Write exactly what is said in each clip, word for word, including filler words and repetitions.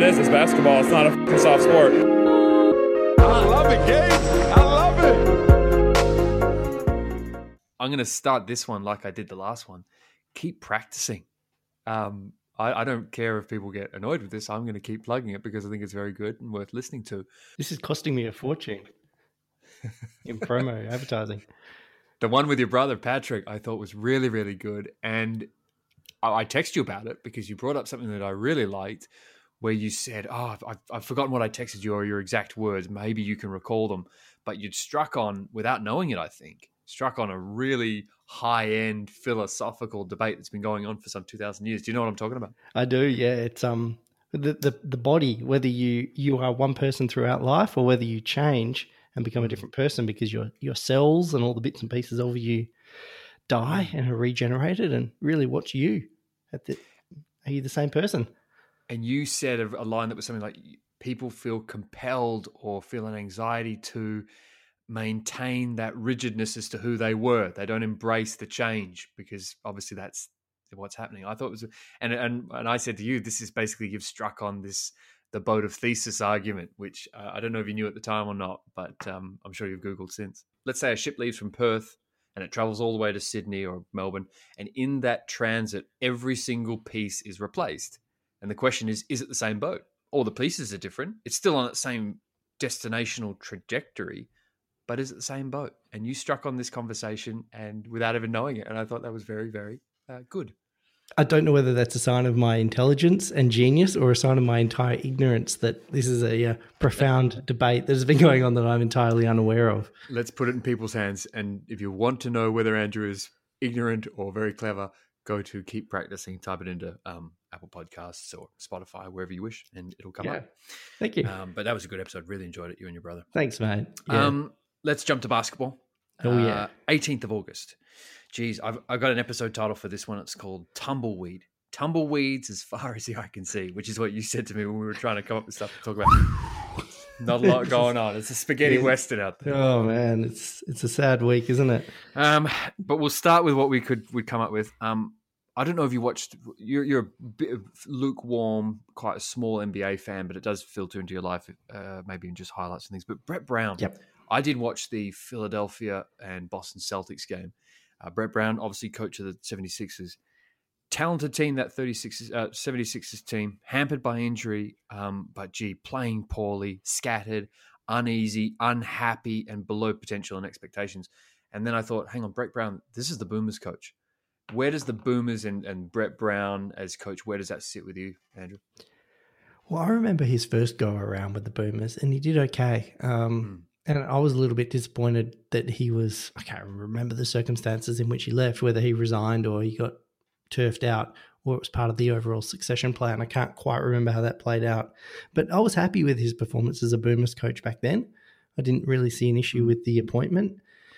it is. It's basketball. It's not a fucking soft sport. I love it, Gabe. I love it. I'm going to start this one like I did the last one. Keep practicing. Um, I, I don't care if people get annoyed with this. I'm going to keep plugging it because I think it's very good and worth listening to. This is costing me a fortune in promo advertising. The one with your brother, Patrick, I thought was really, really good. And I, I texted you about it because you brought up something that I really liked where you said, oh, I've, I've forgotten what I texted you or your exact words. Maybe you can recall them. But you'd struck on, without knowing it, I think, struck on a really high-end philosophical debate that's been going on for some two thousand years. Do you know what I'm talking about? I do, yeah. It's um the, the, the body, whether you, you are one person throughout life or whether you change and become a different person because your your cells and all the bits and pieces of you die and are regenerated, and really what's you? At the, are you the same person? And you said a, a line that was something like, people feel compelled or feel an anxiety to maintain that rigidness as to who they were. They don't embrace the change because obviously that's what's happening. I thought it was, and and and I said to you, this is basically, you've struck on this, the boat of Theseus argument, which uh, I don't know if you knew at the time or not, but um, I'm sure you've Googled since. Let's say a ship leaves from Perth and it travels all the way to Sydney or Melbourne, and in that transit, every single piece is replaced. And the question is, is it the same boat? All the pieces are different. It's still on that same destinational trajectory, but is it the same boat? And you struck on this conversation and without even knowing it. And I thought that was very, very uh, good. I don't know whether that's a sign of my intelligence and genius or a sign of my entire ignorance that this is a uh, profound debate that has been going on that I'm entirely unaware of. Let's put it in people's hands. And if you want to know whether Andrew is ignorant or very clever, go to Keep Practicing, type it into um, Apple Podcasts or Spotify, wherever you wish, and it'll come yeah. up. Thank you. Um, but that was a good episode. Really enjoyed it, you and your brother. Thanks, mate. Yeah. Um, let's jump to basketball. Oh, yeah. Uh, eighteenth of August. Geez, I've, I've got an episode title for this one. It's called Tumbleweed. Tumbleweeds as far as the eye can see, which is what you said to me when we were trying to come up with stuff to talk about. Not a lot going on. It's a spaghetti yeah. western out there. Oh man, it's it's a sad week, isn't it? Um, but we'll start with what we could we come up with. Um, I don't know if you watched. You're you're a bit of lukewarm, quite a small N B A fan, but it does filter into your life, uh, maybe in just highlights and things. But Brett Brown. Yep. I did watch the Philadelphia and Boston Celtics game. Uh, Brett Brown, obviously coach of the seventy-sixers. Talented team, that thirty-six, uh, seventy-sixers team, hampered by injury, um, but gee, playing poorly, scattered, uneasy, unhappy, and below potential and expectations. And then I thought, hang on, Brett Brown, this is the Boomers coach. Where does the Boomers and, and Brett Brown as coach, where does that sit with you, Andrew? Well, I remember his first go around with the Boomers, and he did okay. Um, mm. And I was a little bit disappointed that he was, I can't remember the circumstances in which he left, whether he resigned or he got turfed out or it was part of the overall succession plan. I can't quite remember how that played out. But I was happy with his performance as a Boomers coach back then. I didn't really see an issue with the appointment.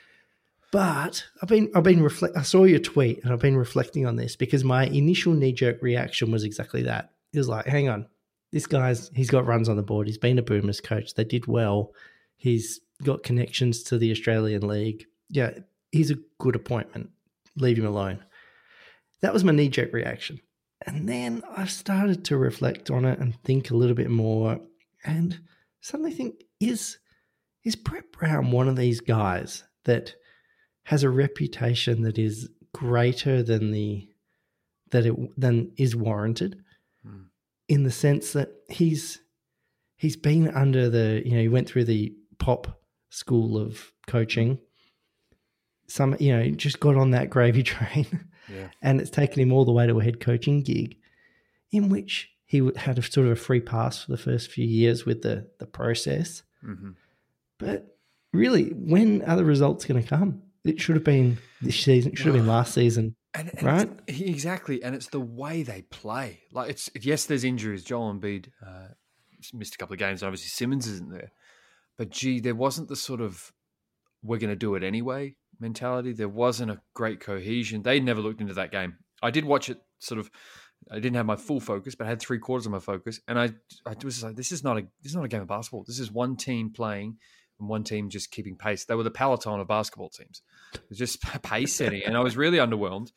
But I've been, I've been reflect. I saw your tweet and I've been reflecting on this because my initial knee-jerk reaction was exactly that. It was like, hang on, this guy's, he's got runs on the board. He's been a Boomers coach. They did well. He's got connections to the Australian League. Yeah, he's a good appointment. Leave him alone. That was my knee-jerk reaction. And then I started to reflect on it and think a little bit more and suddenly think, is, is Brett Brown one of these guys that has a reputation that is greater than the that it than is warranted, hmm. in the sense that he's he's been under the, you know, he went through the Pop school of coaching. Some, you know, just got on that gravy train, yeah. and it's taken him all the way to a head coaching gig, in which he had a sort of a free pass for the first few years with the the process. Mm-hmm. But really, when are the results going to come? It should have been this season. It should have been last season, and, and right? Exactly, and it's the way they play. Like, it's yes, there's injuries. Joel Embiid uh, missed a couple of games. Obviously, Simmons isn't there, but gee, there wasn't the sort of we're going to do it anyway mentality. There wasn't a great cohesion. They never looked into that game. I did watch it. Sort of, I didn't have my full focus, but I had three quarters of my focus, and I, I was like, this is not a this is not a game of basketball. This is one team playing. And one team just keeping pace. They were the Peloton of basketball teams. It was just pace setting. And I was really underwhelmed.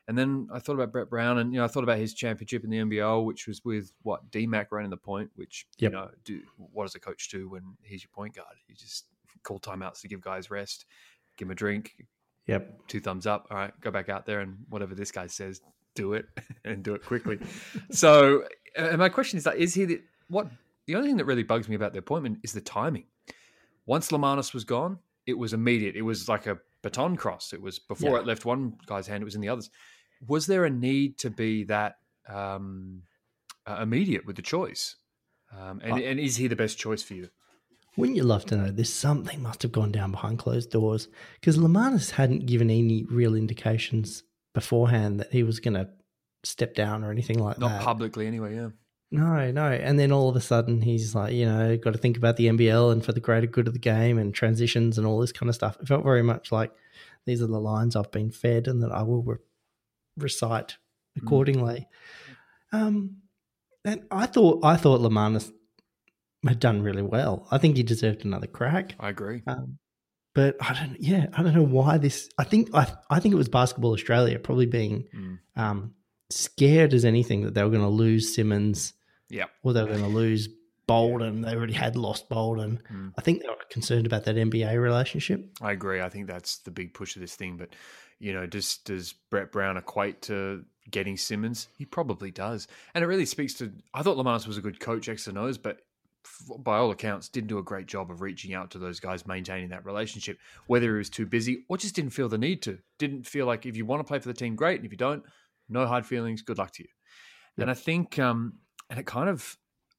And then I thought about Brett Brown, and you know, I thought about his championship in the N B L, which was with what D Mac running the point. Which Yep. you know, do what does a coach do when he's your point guard? You just call timeouts to give guys rest, give them a drink, Yep. two thumbs up. All right, go back out there and whatever this guy says, do it and do it quickly. So, uh, my question is like, is he the, what? The only thing that really bugs me about the appointment is the timing. Once Lamanis was gone, it was immediate. It was like a baton cross. It was before Yeah. it left one guy's hand, it was in the other's. Was there a need to be that um, uh, immediate with the choice? Um, and, Uh, and is he the best choice for you? Wouldn't you love to know this? Something must have gone down behind closed doors because Lamanis hadn't given any real indications beforehand that he was going to step down or anything like Not that. publicly anyway, yeah. No, no. And then all of a sudden he's like, you know, got to think about the N B L and for the greater good of the game and transitions and all this kind of stuff. It felt very much like these are the lines I've been fed and that I will re- recite accordingly. Mm. Um, and I thought I thought Lamanis had done really well. I think he deserved another crack. I agree. Um, but I don't, yeah, I don't know why this. I think I, I think it was Basketball Australia probably being Mm. um, scared as anything that they were going to lose Simmons, Yeah. or they were going to lose Bolden. They already had lost Bolden. Mm. I think they were concerned about that N B A relationship. I agree. I think that's the big push of this thing. But, you know, does does Brett Brown equate to getting Simmons? He probably does. And it really speaks to, I thought Lamanis was a good coach, X and O's, but by all accounts, didn't do a great job of reaching out to those guys, maintaining that relationship, whether he was too busy or just didn't feel the need to. Didn't feel like if you want to play for the team, great. And if you don't, no hard feelings, good luck to you. Yep. And I think, um, and it kind of,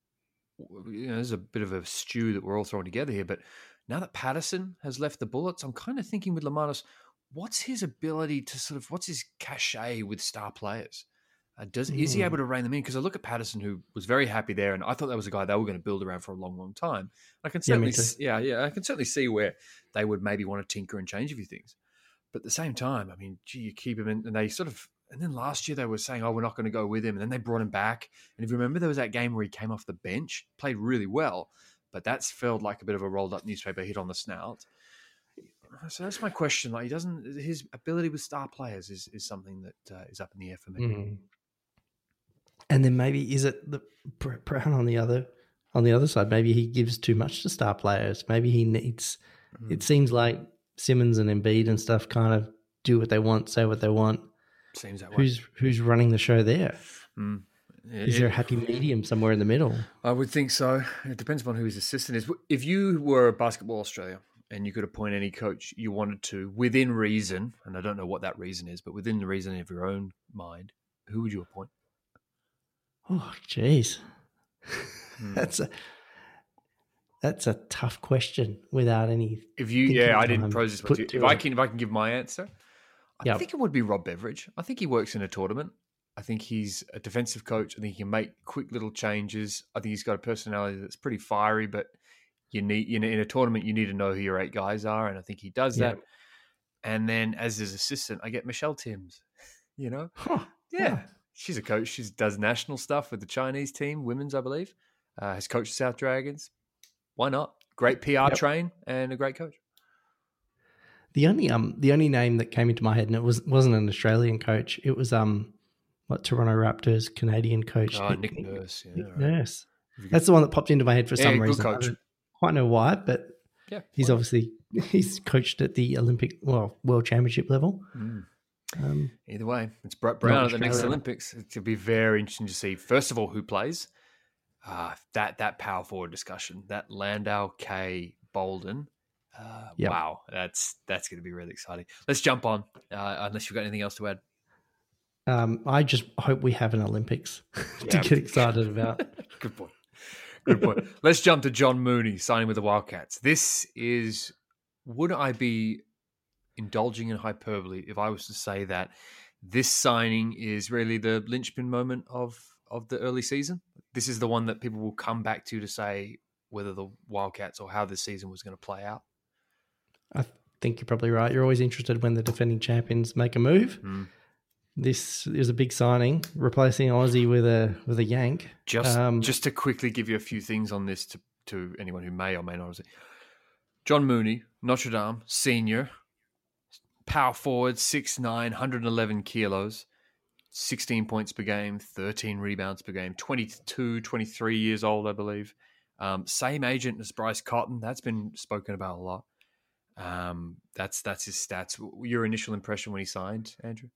you know, there's a bit of a stew that we're all throwing together here, but now that Patterson has left the Bullets, I'm kind of thinking with Lamanis, what's his ability to sort of, what's his cachet with star players? Uh, does mm. Is he able to rein them in? Because I look at Patterson, who was very happy there, and I thought that was a guy they were going to build around for a long, long time. I can certainly, yeah, yeah, yeah, I can certainly see where they would maybe want to tinker and change a few things. But at the same time, I mean, gee, you keep him in, and they sort of, and then last year they were saying, oh, we're not going to go with him. And then they brought him back. And if you remember, there was that game where he came off the bench, played really well, but that's felt like a bit of a rolled up newspaper hit on the snout. So that's my question. Like, he doesn't, his ability with star players is, is something that uh, is up in the air for me. Mm. And then maybe is it the Brown on the other on the other side? Maybe he gives too much to star players. Maybe he needs. Mm. It seems like Simmons and Embiid and stuff kind of do what they want, say what they want. Seems that way. Who's who's running the show there? Mm. Is there a happy medium somewhere in the middle? I would think so. It depends upon who his assistant is. If you were Basketball Australia and you could appoint any coach you wanted to within reason, and I don't know what that reason is, but within the reason of your own mind, who would you appoint? Oh, geez. Hmm. That's a that's a tough question without any. If you, yeah, I didn't pose this one to you. If it. I can, if I can give my answer, I yep. think it would be Rob Beveridge. I think he works in a tournament. I think he's a defensive coach. I think he can make quick little changes. I think he's got a personality that's pretty fiery, but you need, you know, in a tournament, you need to know who your eight guys are, and I think he does that. Yep. And then as his assistant, I get Michelle Timms. You know, huh. yeah. Wow. She's a coach. She does national stuff with the Chinese team, women's, I believe. Uh, has coached the South Dragons. Why not? Great P R yep. train and a great coach. The only um the only name that came into my head, and it was wasn't an Australian coach. It was um what Toronto Raptors Canadian coach. Oh, Nick, Nick Nurse. Yeah, Nick right. Nurse. That's the one that popped into my head for yeah, some good reason. Coach. I don't quite know why, but yeah, he's why? obviously he's coached at the Olympic, well, World Championship level. Mm. Um, Either way, it's Brett Brown at the next Olympics. It'll be very interesting to see, first of all, who plays. Uh, that that power forward discussion, that Landau, K, Bolden. Uh, yep. Wow, that's that's going to be really exciting. Let's jump on, uh, unless you've got anything else to add. Um, I just hope we have an Olympics to yeah. get excited about. Good point. Good point. Let's jump to John Mooney signing with the Wildcats. This is, would I be indulging in hyperbole if I was to say that this signing is really the linchpin moment of, of the early season? This is the one that people will come back to to say whether the Wildcats or how this season was going to play out. I think you're probably right. You're always interested when the defending champions make a move. Mm. This is a big signing, replacing Aussie with a with a Yank. Just um, just to quickly give you a few things on this to, to anyone who may or may not. John Mooney, Notre Dame, senior, power forward, six nine, one hundred eleven kilos. sixteen points per game, thirteen rebounds per game, twenty-two, twenty-three years old, I believe. Um, same agent as Bryce Cotton. That's been spoken about a lot. Um, that's that's his stats. Your initial impression when he signed, Andrew?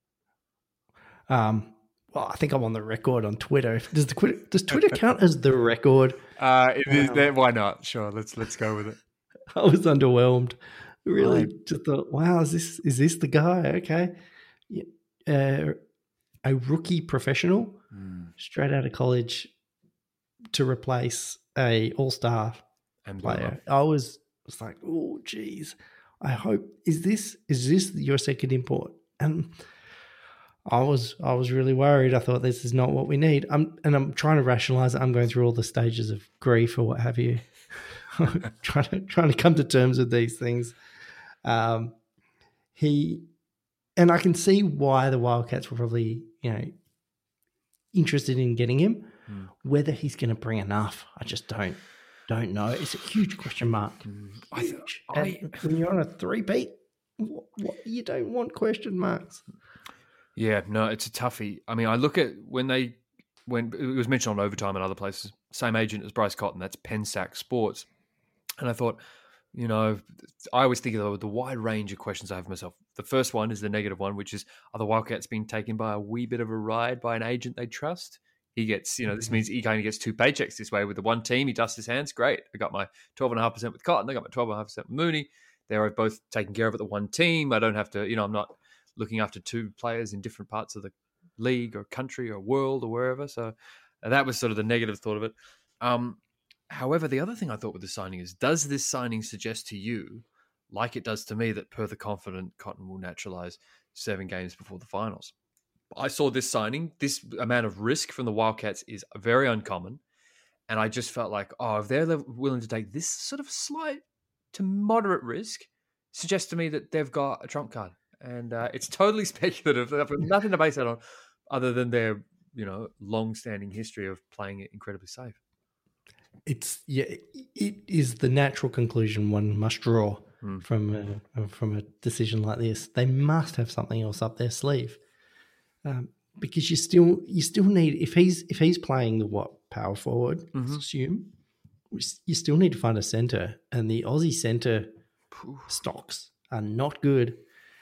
Um, well, I think I'm on the record on Twitter. Does the Twitter, does Twitter count as the record? Uh, it is there. Why not? Sure, let's let's go with it. I was underwhelmed. Really, Right. just thought, wow, is this is this the guy? Okay, yeah. uh, a rookie professional Mm. straight out of college to replace a all star And player. I was was like, oh, geez. I hope is this is this your second import? And I was I was really worried. I thought this is not what we need. I'm and I'm trying to rationalize it. I'm going through all the stages of grief or what have you, trying to trying to come to terms with these things. Um, he and I can see why the Wildcats were probably you know interested in getting him. Hmm. Whether he's going to bring enough, I just don't don't know. It's a huge question mark. I, Huge. I, And when you're on a three-peat, what, what, you don't want question marks. yeah, no, it's a toughie. I mean, I look at when they when it was mentioned on Overtime and other places. Same agent as Bryce Cotton. That's Pensac Sports, and I thought, you know, I always think of the wide range of questions I have for myself. The first one is the negative one, which is, are the Wildcats being taken by a wee bit of a ride by an agent they trust? He gets, you know, this means he kind of gets two paychecks this way with the one team. He dusts his hands. Great. I got my twelve point five percent with Cotton. I got my twelve point five percent with Mooney. They're both taken care of at the one team. I don't have to, you know, I'm not looking after two players in different parts of the league or country or world or wherever. So that was sort of the negative thought of it. Um, however, the other thing I thought with the signing is, does this signing suggest to you, like it does to me, that per the confident Cotton will naturalize seven games before the finals? I saw this signing, this amount of risk from the Wildcats is very uncommon. And I just felt like, oh, if they're willing to take this sort of slight to moderate risk, suggests to me that they've got a trump card. And uh, it's totally speculative. They've got nothing to base that on other than their, you know, long-standing history of playing it incredibly safe. It's yeah, it is the natural conclusion one must draw Hmm. from a, from a decision like this. They must have something else up their sleeve. Um, because you still you still need if he's if he's playing the what power forward, Mhm. let's assume you still need to find a center, and the Aussie center stocks are not good.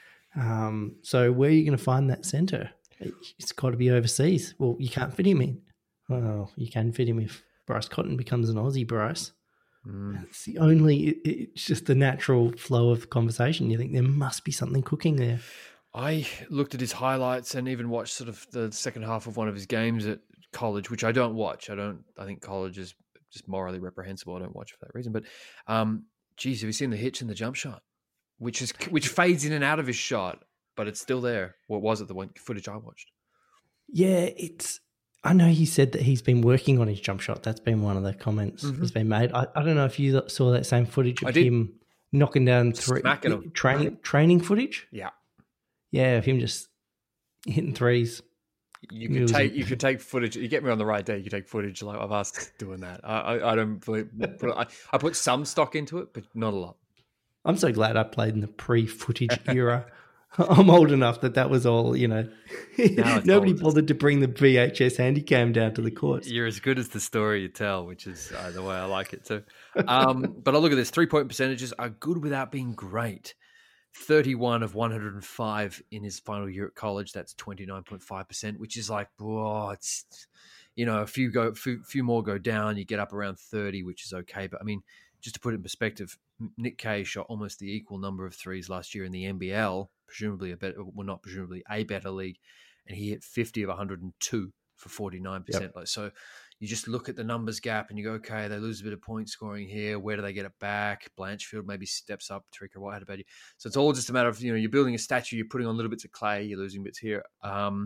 Um, so where are you going to find that center? It's got to be overseas. Well, you can't fit him in. Well, you can fit him if Bryce Cotton becomes an Aussie Bryce. Mm. It's the only. It, it's just the natural flow of conversation. You think there must be something cooking there. I looked at his highlights and even watched sort of the second half of one of his games at college, which I don't watch. I don't. I think college is just morally reprehensible. I don't watch it for that reason. But, um, geez, have you seen the hitch in the jump shot, which is which fades in and out of his shot, but it's still there? What was it? The one footage I watched. Yeah, it's. I know he said that he's been working on his jump shot. That's been one of the comments Mhm. that's been made. I, I don't know if you saw that same footage I of did. him knocking down three Smacking 'em. training training footage. Yeah. Yeah, of him just hitting threes. You It could was- take you could take footage. You get me on the right day. You could take footage like I've asked doing that. I I, I don't believe, put, I, I put some stock into it, but not a lot. I'm so glad I played in the pre-footage era. I'm old enough that that was all, you know. it's Nobody old. bothered to bring the V H S handycam down to the courts. You're as good as the story you tell, which is uh, the way I like it too. Um, but I look at this: three point percentages are good without being great. thirty-one of one hundred five in his final year at college. That's twenty-nine point five percent, which is like, oh, it's, you know, a few go, few, few more go down. You get up around thirty, which is okay. But I mean, just to put it in perspective, Nick Kay shot almost the equal number of threes last year in the N B L, presumably a better, well, not presumably a better league, and he hit fifty of one hundred two for forty-nine percent. Yep. Like, so you just look at the numbers gap and you go, okay, they lose a bit of point scoring here. Where do they get it back? Blanchfield maybe steps up. Tarika White had a bad. So it's all just a matter of, you know, you're building a statue, you're putting on little bits of clay, you're losing bits here. Um,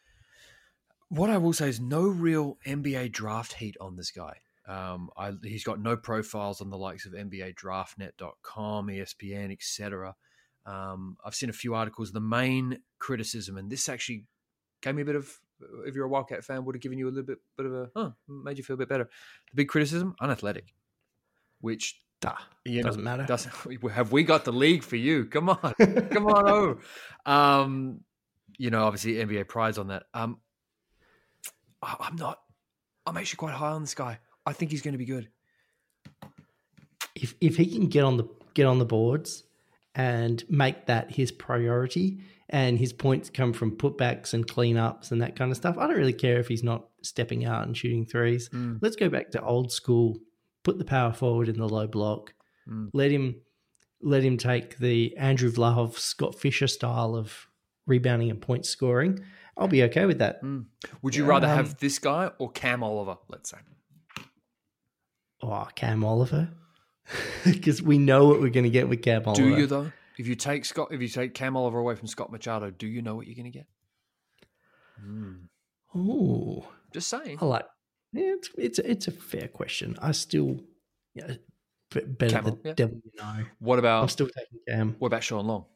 what I will say is no real N B A draft heat on this guy. Um, I, he's got no profiles on the likes of N B A draft net dot com, E S P N, et cetera. Um, I've seen a few articles. The main criticism, and this actually gave me a bit of, if you're a Wildcat fan, would have given you a little bit, bit of a, huh, made you feel a bit better. The big criticism, unathletic, which Duh, you know, doesn't matter. Doesn't, have we got the league for you? Come on, come on, oh. Um, you know, obviously N B A prides on that. Um, I, I'm not. I'm actually quite high on this guy. I think he's going to be good. If if he can get on the get on the boards and make that his priority, and his points come from putbacks and cleanups and that kind of stuff, I don't really care if he's not stepping out and shooting threes. Mm. Let's go back to old school. Put the power forward in the low block. Mm. Let him let him take the Andrew Vlahov, Scott Fisher style of rebounding and point scoring. I'll be okay with that. Mm. Would you rather Um, have this guy or Cam Oliver, let's say? Oh, Cam Oliver. Because we know what we're going to get with Cam Oliver. Do you though? If you take Scott, if you take Cam Oliver away from Scott Machado, do you know what you're going to get? Mm. Oh, Just saying. I like. Yeah, it's it's it's a fair question. I still, yeah, b- better Cam, the yeah. devil you know. What about I'm still taking Cam. what about Sean Long?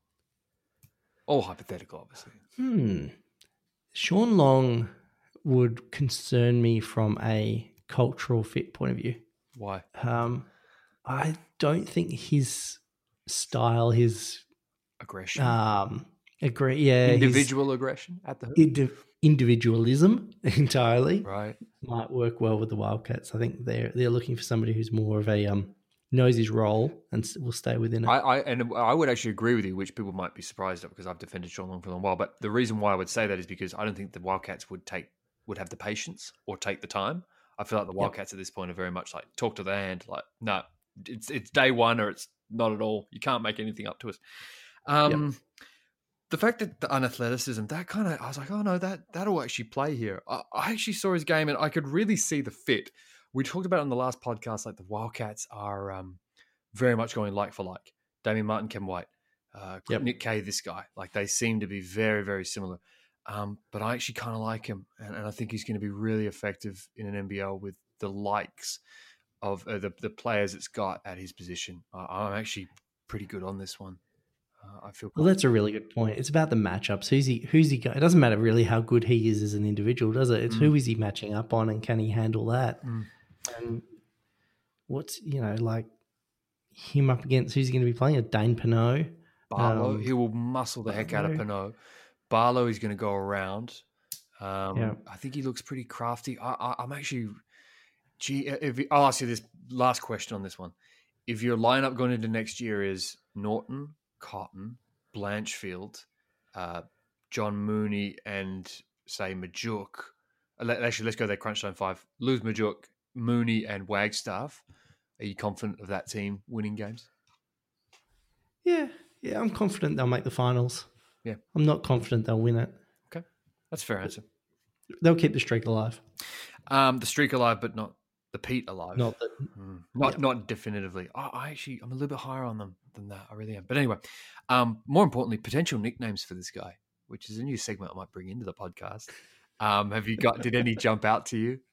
All hypothetical, obviously. Hmm. Sean Long would concern me from a cultural fit point of view. Why? Um, I don't think his style, his Aggression, um, agree, yeah, his individual aggression at the hoop, indi- individualism entirely right? might work well with the Wildcats. I think they're they're looking for somebody who's more of a um knows his role and s- will stay within it. I, I and I would actually agree with you, which people might be surprised at because I've defended Sean Long for a long while. But the reason why I would say that is because I don't think the Wildcats would take would have the patience or take the time. I feel like the Wildcats at this point are very much like talk to the hand, like no, it's it's day one or it's not at all. You can't make anything up to us. Um, Yep. The fact that the unathleticism, that kind of, I was like, oh no, that that'll actually play here. I, I actually saw his game and I could really see the fit. We talked about it on the last podcast, like the Wildcats are um, very much going like for like. Damian Martin, Kevin White, uh, Yep. Nick Kay, this guy, like they seem to be very, very similar. Um, but I actually kind of like him, and, and I think he's going to be really effective in an N B L with the likes of uh, the the players it's got at his position. Uh, I'm actually pretty good on this one. Uh, I feel. Well, that's a really good point. It's about the matchups. Who's he? Who's he? Go- it doesn't matter really how good he is as an individual, does it? It's Mm. who is he matching up on, and can he handle that? Mm. And what's you know like him up against? Who's he going to be playing? A Dane Pinot. Barlow, Um, he will muscle the heck out of Barlow. Pinot. Barlow is going to go around. Um, Yeah. I think he looks pretty crafty. I, I, I'm actually, gee, if I'll ask you this last question on this one: if your lineup going into next year is Norton, Cotton, Blanchfield, uh, John Mooney, and say Majuk. uh, let- Actually, let's go there. Crunch time five. Lose Majuk, Mooney, and Wagstaff. Are you confident of that team winning games? Yeah, yeah. I'm confident they'll make the finals. Yeah. I'm not confident they'll win it. Okay, that's a fair answer. They'll keep the streak alive. Um, the streak alive, but not the Pete alive. Not that. Mm. Not not definitively. I, I actually I'm a little bit higher on them than that. I really am. But anyway, um, more importantly, potential nicknames for this guy, which is a new segment I might bring into the podcast. Um, have you got? Did any jump out to you?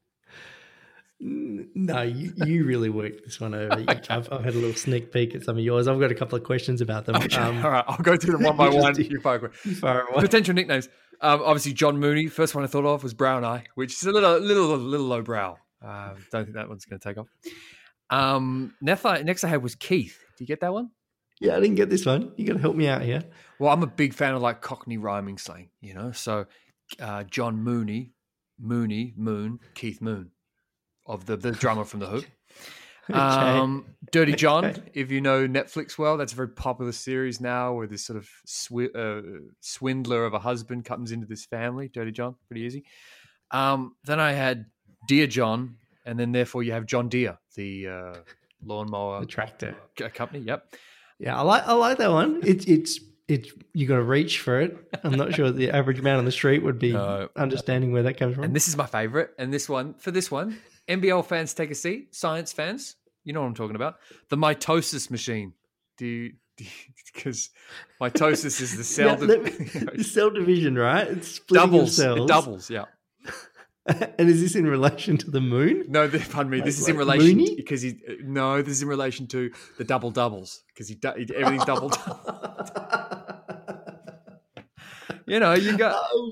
N- No, you, you really worked this one over. You- I've, I've had a little sneak peek at some of yours. I've got a couple of questions about them. Okay, Um, all right. I'll go through them one by you just one. do- You fire away. far away. Potential nicknames. Um, obviously, John Mooney. First one I thought of was Brown Eye, which is a little, little, little low brow. Uh, don't think that one's going to take off. Um, next, I, next I had was Keith. Do you get that one? Yeah, I didn't get this one. You got to help me out here. Well, I'm a big fan of like Cockney rhyming slang, you know. So, uh, John Mooney, Mooney, Moon, Keith Moon, of the the drummer from the Who. Okay. Um, Dirty John, Okay. if you know Netflix well, that's a very popular series now, where this sort of swi- uh, swindler of a husband comes into this family. Dirty John, pretty easy. Um, then I had Dear John, and then therefore you have John Deere, the uh, lawnmower The tractor. c- company. Yep. Yeah, I like I like that one. It's it's it's you got to reach for it. I'm not sure the average man on the street would be No. understanding where that comes from. And this is my favorite. And this one, for this one, N B L fans take a seat. Science fans, you know what I'm talking about. The mitosis machine. Do you, because mitosis is the cell. Yeah, div- let me- cell division, right? It's splitting doubles. of cells. It doubles, yeah. And is this in relation to the moon? No, the, pardon me. Like- This is in like relation Mooney? because he. No, this is in relation to the double doubles because he, du- he everything's doubled. You know, you got I was,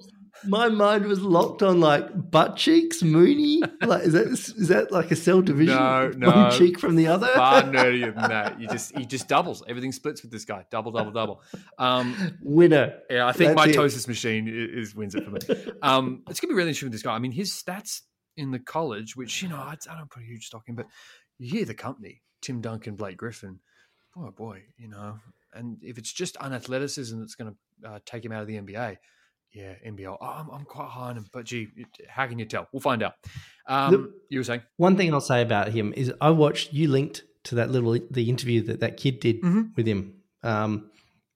My mind was locked on like butt cheeks, Mooney. Like, is that is that like a cell division? No, no. One cheek from the other. Far nerdier than that. You just he just doubles. Everything splits with this guy. Double, double, double. Um, Winner. yeah, I think That's mitosis it. machine is, is wins it for me. Um, it's gonna be really interesting with this guy. I mean, his stats in the college, which you know I, I don't put a huge stock in, but you hear the company, Tim Duncan, Blake Griffin. Boy, boy, you know. And if it's just unathleticism that's going to uh, take him out of the N B A, yeah, N B L. Oh, I'm, I'm quite high on him, but gee, how can you tell? We'll find out. Um, The- you were saying? One thing I'll say about him is I watched, you linked to that little, the interview that that kid did Mhm. with him. Um,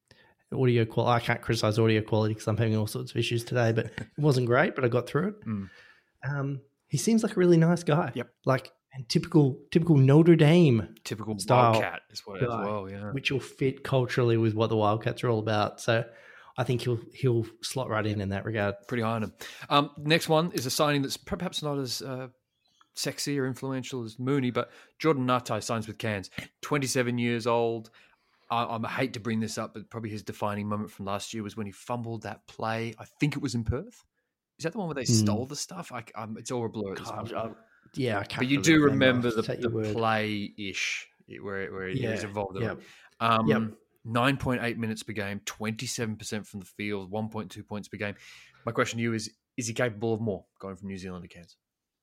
audio quality, I can't criticize audio quality because I'm having all sorts of issues today, but it wasn't great, but I got through it. Mm. Um, he seems like a really nice guy. Yep. Like, and typical, typical Notre Dame, Typical Style Wildcat is what it is as guy, well, yeah. which will fit culturally with what the Wildcats are all about. So I think he'll he'll slot right in in that regard. Pretty high on him. Um, next one is a signing that's perhaps not as uh, sexy or influential as Mooney, but Jordan Ngatai signs with Cairns. twenty-seven years old. I, I hate to bring this up, but probably his defining moment from last year was when he fumbled that play. I think it was in Perth. Is that the one where they Hmm. stole the stuff? I, um, it's all a blur at this point. I- I- yeah, I can't. But you really do remember the, Take your the word. play-ish where, where he was Yeah, involved in yep. it. Um, Yep. nine point eight minutes per game, twenty-seven percent from the field, one point two points per game. My question to you is, is he capable of more going from New Zealand to Cairns?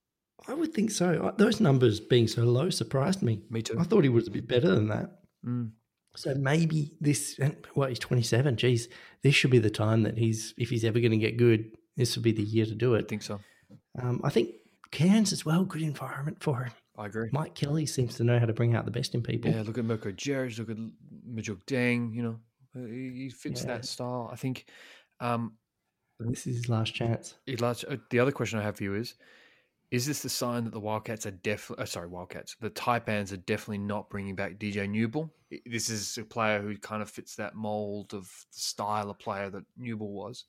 I would think so. Those numbers being so low surprised me. Me too. I thought he was a bit better than that. Mm. So maybe this, and well, he's twenty-seven. Geez, this should be the time that he's, if he's ever going to get good, this would be the year to do I it. think so. Um, I think Cairns as well, good environment for him. I agree. Mike Kelly seems to know how to bring out the best in people. Yeah, look at Mirko Jeric, look at Majuk Deng, you know, he he fits Yeah. that style. I think um, This is his last chance. He'd like to- uh, the other question I have for you is, is this the sign that the Wildcats are definitely, uh, sorry, Wildcats, the Taipans are definitely not bringing back D J Newble? I- This is a player who kind of fits that mold of the style of player that Newble was.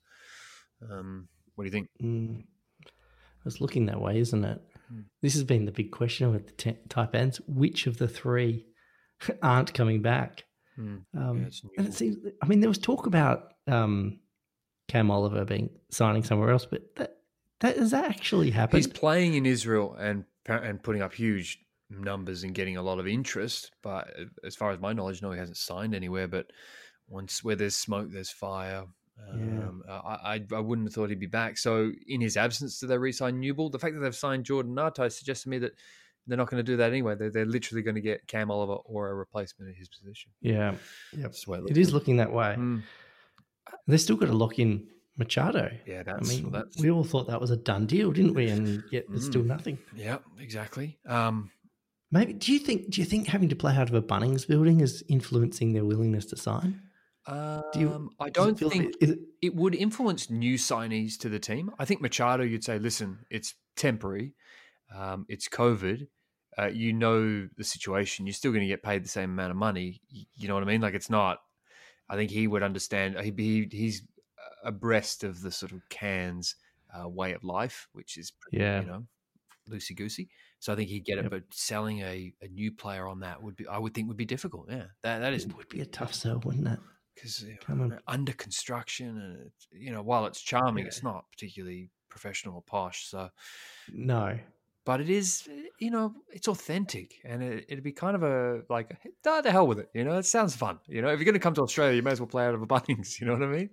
Um, what do you think? Mm. It's looking that way, isn't it? Hmm. This has been the big question with the te- Taipans. Which of the three aren't coming back? Hmm. Um, Yeah, it's and Newble. it seems, I mean, there was talk about um, Cam Oliver being signing somewhere else, but that, that has that actually happened? He's playing in Israel and and putting up huge numbers and getting a lot of interest. But as far as my knowledge, no, he hasn't signed anywhere. But once where there's smoke, there's fire. Um, I, I I wouldn't have thought he'd be back. So in his absence, do they re-sign Newble? The fact that they've signed Jordan Ngatai suggests to me that they're not going to do that anyway. They're, they're literally going to get Cam Oliver or a replacement in his position. Yeah, yep. That's the way it It looks. is looking that way. Mm. They've still got to lock in Machado. Yeah, I that's, mean, that's we all thought that was a done deal, didn't we? And yet it's still Mm. nothing. yeah, exactly. Um, Maybe do you think do you think having to play out of a Bunnings building is influencing their willingness to sign? um, Do you, I does it don't feel- think is it, it would influence new signees to the team. I think Machado, you'd say, listen, it's temporary, um, it's COVID. Uh, you know the situation. You're still going to get paid the same amount of money. Y- You know what I mean? Like it's not. I think he would understand. He, he he's abreast of the sort of Cairns uh, way of life, which is pretty, Yeah. you know, loosey goosey. So I think he'd get it. Yep. But selling a, a new player on that would be, I would think, would be difficult. Yeah, that that is it would be a tough sell, wouldn't it? because Come on. under construction and it's, you know, while it's charming, Yeah. it's not particularly professional or posh. So, No. but it is, you know, it's authentic, and it, it'd be kind of a like, ah, the hell with it. You know, it sounds fun. You know, if you're going to come to Australia, you may as well play out of a Bunnings. You know what I mean?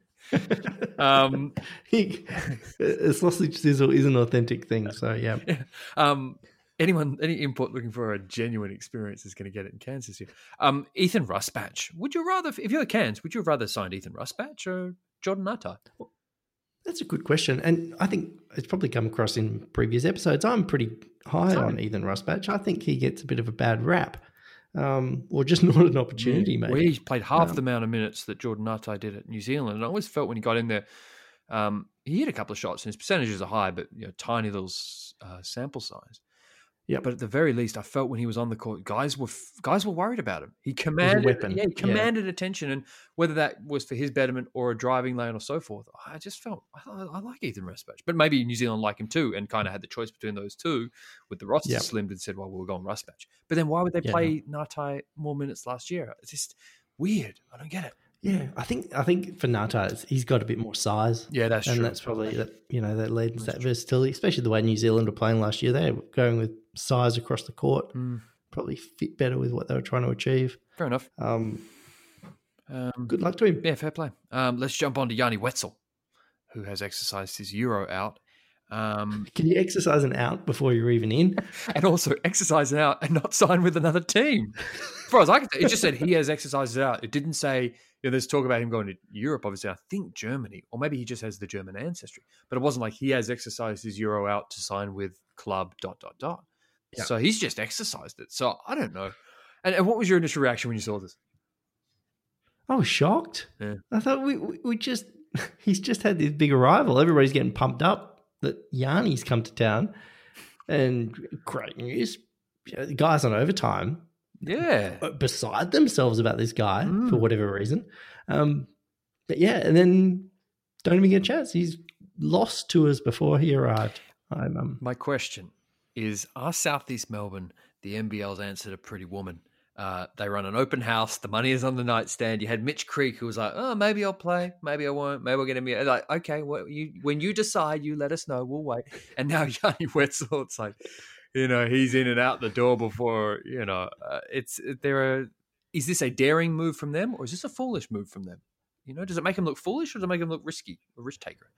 Um, He- a sausage sizzle is an authentic thing. So yeah. um, anyone, any input looking for a genuine experience is going to get it in Cairns this year. Um, Ethan Rusbatch. Would you rather, if you're Cairns, would you have rather signed Ethan Rusbatch or Jordan Ngatai? That's a good question. And I think it's probably come across in previous episodes. I'm pretty high Same. on Ethan Rusbatch. I think he gets a bit of a bad rap. Um, or just not an opportunity, maybe. Well, he played half Um, the amount of minutes that Jordan Ngatai did at New Zealand, and I always felt when he got in there, um, he hit a couple of shots, and his percentages are high, but you know, tiny little uh, sample size. Yep. But at the very least, I felt when he was on the court, guys were guys were worried about him. He commanded, weapon. yeah, he Yeah. commanded attention, and whether that was for his betterment or a driving lane or so forth, I just felt I, I like Ethan Rusbatch. But maybe New Zealand like him too, and kind of had the choice between those two, with the roster Yep. slimmed and said, "Well, we'll go on Rusbatch." But then why would they Yeah. play Ngatai more minutes last year? It's just weird. I don't get it. Yeah, I think I think for Natas, he's got a bit more size. Yeah, that's and true. that's probably that. You know, that leads to that versatility, especially the way New Zealand were playing last year. They were going with size across the court. Mm. Probably fit better with what they were trying to achieve. Fair enough. Um, Um, good luck to him. Yeah, fair play. Um, let's jump on to Yanni Wetzel, who has exercised his Euro out. Um, Can you exercise an out before you're even in? and also exercise it out and not sign with another team. As far as I can tell, it just said he has exercised it out. It didn't say, you know, there's talk about him going to Europe, obviously, I think Germany, or maybe he just has the German ancestry. But it wasn't like he has exercised his Euro out to sign with club dot, dot, dot. Yeah. So he's just exercised it. So I don't know. And, and what was your initial reaction when you saw this? I was shocked. Yeah. I thought we, we we just he's just had this big arrival. Everybody's getting pumped up that Yanni's come to town, and great news. The guys on overtime, yeah, beside themselves about this guy mm. for whatever reason. Um, but yeah, and then don't even get a chance. He's lost to us before he arrived. I'm, um, My question is: are Southeast Melbourne the N B L's answer to Pretty Woman? Uh, they run an open house. The money is on the nightstand. You had Mitch Creek, who was like, "Oh, maybe I'll play. Maybe I won't. Maybe I'll get him." Like, okay, well, you when you decide, you let us know. We'll wait. And now Yanni Wetzel, it's like, you know, he's in and out the door before. You know, uh, it's there. Are is this a daring move from them, or is this a foolish move from them? You know, does it make him look foolish, or does it make him look risky, a risk taker?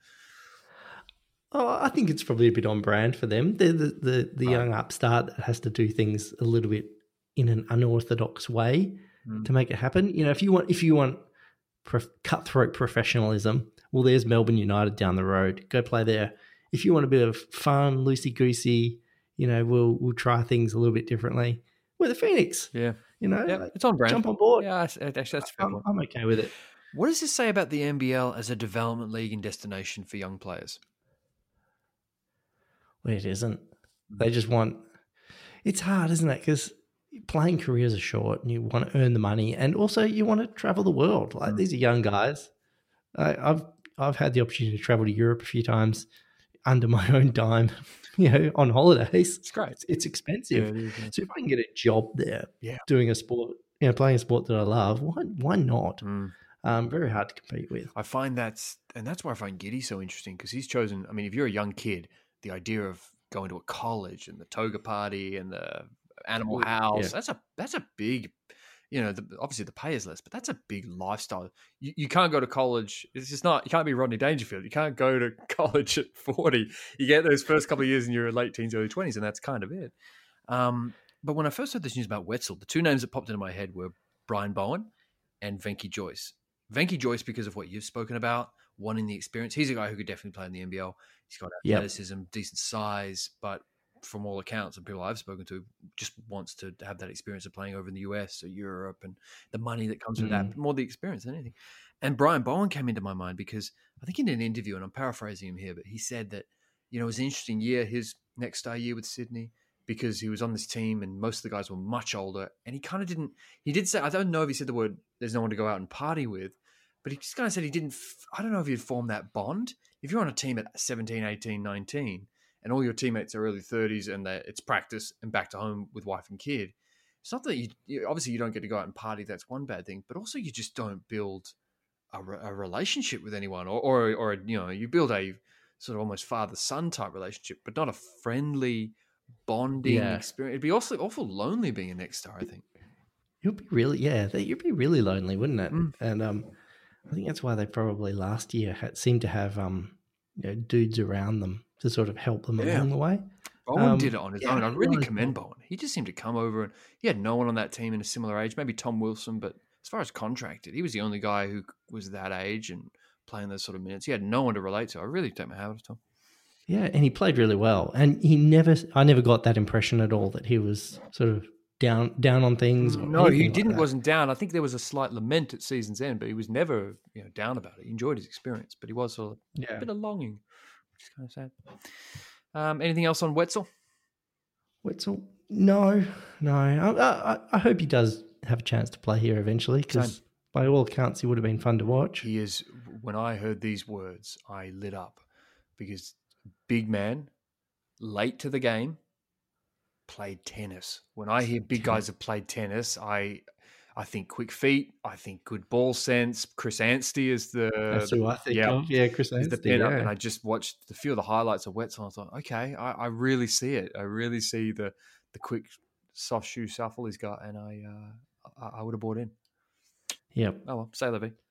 Oh, I think it's probably a bit on brand for them. They're the the, the right. young upstart that has to do things a little bit in an unorthodox way mm. to make it happen. You know, if you want, if you want prof- cutthroat professionalism, well, there's Melbourne United down the road. Go play there. If you want a bit of fun, loosey goosey, you know, we'll we'll try things a little bit differently. We're the Phoenix. Yeah, you know, yeah, like, it's on brand. Jump on board. Yeah, actually, that's fair. I'm, I'm okay with it. What does this say about the N B L as a development league and destination for young players? Well, it isn't. They just want. It's hard, isn't it? Because playing careers are short and you want to earn the money, and also you want to travel the world. Like mm. these are young guys. I, I've I've had the opportunity to travel to Europe a few times under my own dime, you know, on holidays. It's great. It's, it's expensive. Yeah, it is, yeah. So if I can get a job there, yeah. doing a sport, you know, playing a sport that I love, why why not? Mm. Um, very hard to compete with. I find that's, and that's why I find Giddy so interesting, because he's chosen, I mean, if you're a young kid, the idea of going to a college and the toga party and the animal house, yeah. that's a that's a big, you know, the, obviously the pay is less, but that's a big lifestyle. You, you can't go to college. It's just not, you can't be Rodney Dangerfield. You can't go to college at forty. You get those first couple of years in your late teens, early twenties, and that's kind of it. Um, but when I first heard this news about Wetzel, the two names that popped into my head were Brian Bowen and Venky Joyce. Venky Joyce, because of what you've spoken about, wanting the experience. He's a guy who could definitely play in the N B L. He's got athleticism, yep. decent size, but from all accounts and people I've spoken to, just wants to have that experience of playing over in the U S or Europe and the money that comes with mm. that, more the experience than anything. And Brian Bowen came into my mind because I think in an interview, and I'm paraphrasing him here, but he said that, you know, it was an interesting year, his next star year with Sydney, because he was on this team and most of the guys were much older. And he kind of didn't, he did say, I don't know if he said the word, there's no one to go out and party with, but he just kind of said he didn't, I don't know if he'd formed that bond. If you're on a team at seventeen, eighteen, nineteen, and all your teammates are early thirties and it's practice and back to home with wife and kid, it's not that you, you obviously you don't get to go out and party. That's one bad thing, but also you just don't build a, a relationship with anyone, or, or, or, you know, you build a sort of almost father-son type relationship, but not a friendly bonding yeah. experience. It'd be also awful lonely being a next star, I think. You'd be really, yeah, you'd be really lonely, wouldn't it? Mm. And um, I think that's why they probably last year had, seemed to have um, you know, dudes around them to sort of help them yeah. along the way. Bowen um, did it on his yeah, own. I really really commend cool. Bowen. He just seemed to come over, and he had no one on that team in a similar age, maybe Tom Wilson, but as far as contracted, he was the only guy who was that age and playing those sort of minutes. He had no one to relate to. I really take my hat off to him. Yeah, and he played really well. And he never, I never got that impression at all that he was sort of down down on things. Or no, he like didn't. That. Wasn't down. I think there was a slight lament at season's end, but he was never, you know, down about it. He enjoyed his experience, but he was sort of yeah. a bit of longing, which is kind of sad. Um, anything else on Wetzel? Wetzel? No, no. I, I, I hope he does have a chance to play here eventually, because by all accounts, he would have been fun to watch. He is. When I heard these words, I lit up, because big man, late to the game, played tennis. When I hear big guys have played tennis, I I think quick feet. I think good ball sense. Chris Anstey is the That's who I think yeah, of. Yeah, Chris is the Anstey. pin up. Yeah. And I just watched a few of the highlights of Wetzel. I was like, okay, I, I really see it. I really see the the quick soft shoe shuffle he's got, and I uh, I, I would have bought in. Yep. Oh well, say Levy.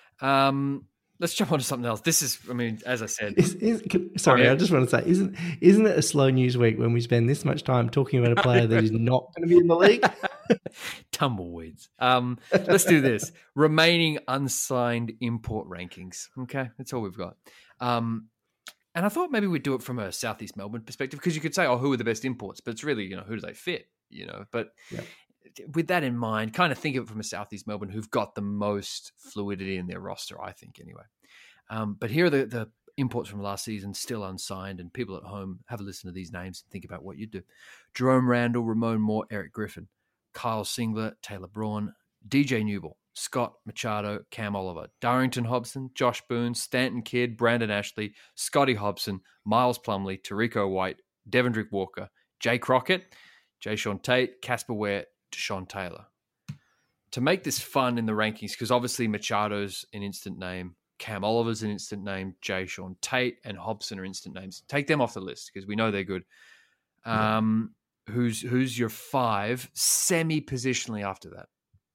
Um, let's jump on to something else. This is, I mean, as I said, Is, is, can, sorry, I just want to say, isn't isn't it a slow news week when we spend this much time talking about a player that is not going to be in the league? Tumbleweeds. Um, let's do this. Remaining unsigned import rankings. Okay, that's all we've got. Um, and I thought maybe we'd do it from a Southeast Melbourne perspective, because you could say, oh, who are the best imports? But it's really, you know, who do they fit? You know, but Yep. with that in mind, kind of think of it from a Southeast Melbourne who've got the most fluidity in their roster, I think, anyway. Um, but here are the, the imports from last season still unsigned, and people at home have a listen to these names and think about what you do. Jerome Randall, Ramon Moore, Eric Griffin, Kyle Singler, Taylor Braun, D J Newell, Scott Machado, Cam Oliver, Darrington Hobson, Josh Boone, Stanton Kidd, Brandon Ashley, Scotty Hobson, Miles Plumlee, Tariko White, Devondrick Walker, Jay Crockett, Jay Sean Tate, Casper Ware, Deshaun Taylor. To make this fun in the rankings, because obviously Machado's an instant name, Cam Oliver's an instant name, Jay Sean Tate and Hobson are instant names. Take them off the list because we know they're good. Um, yeah. Who's who's your five semi-positionally after that?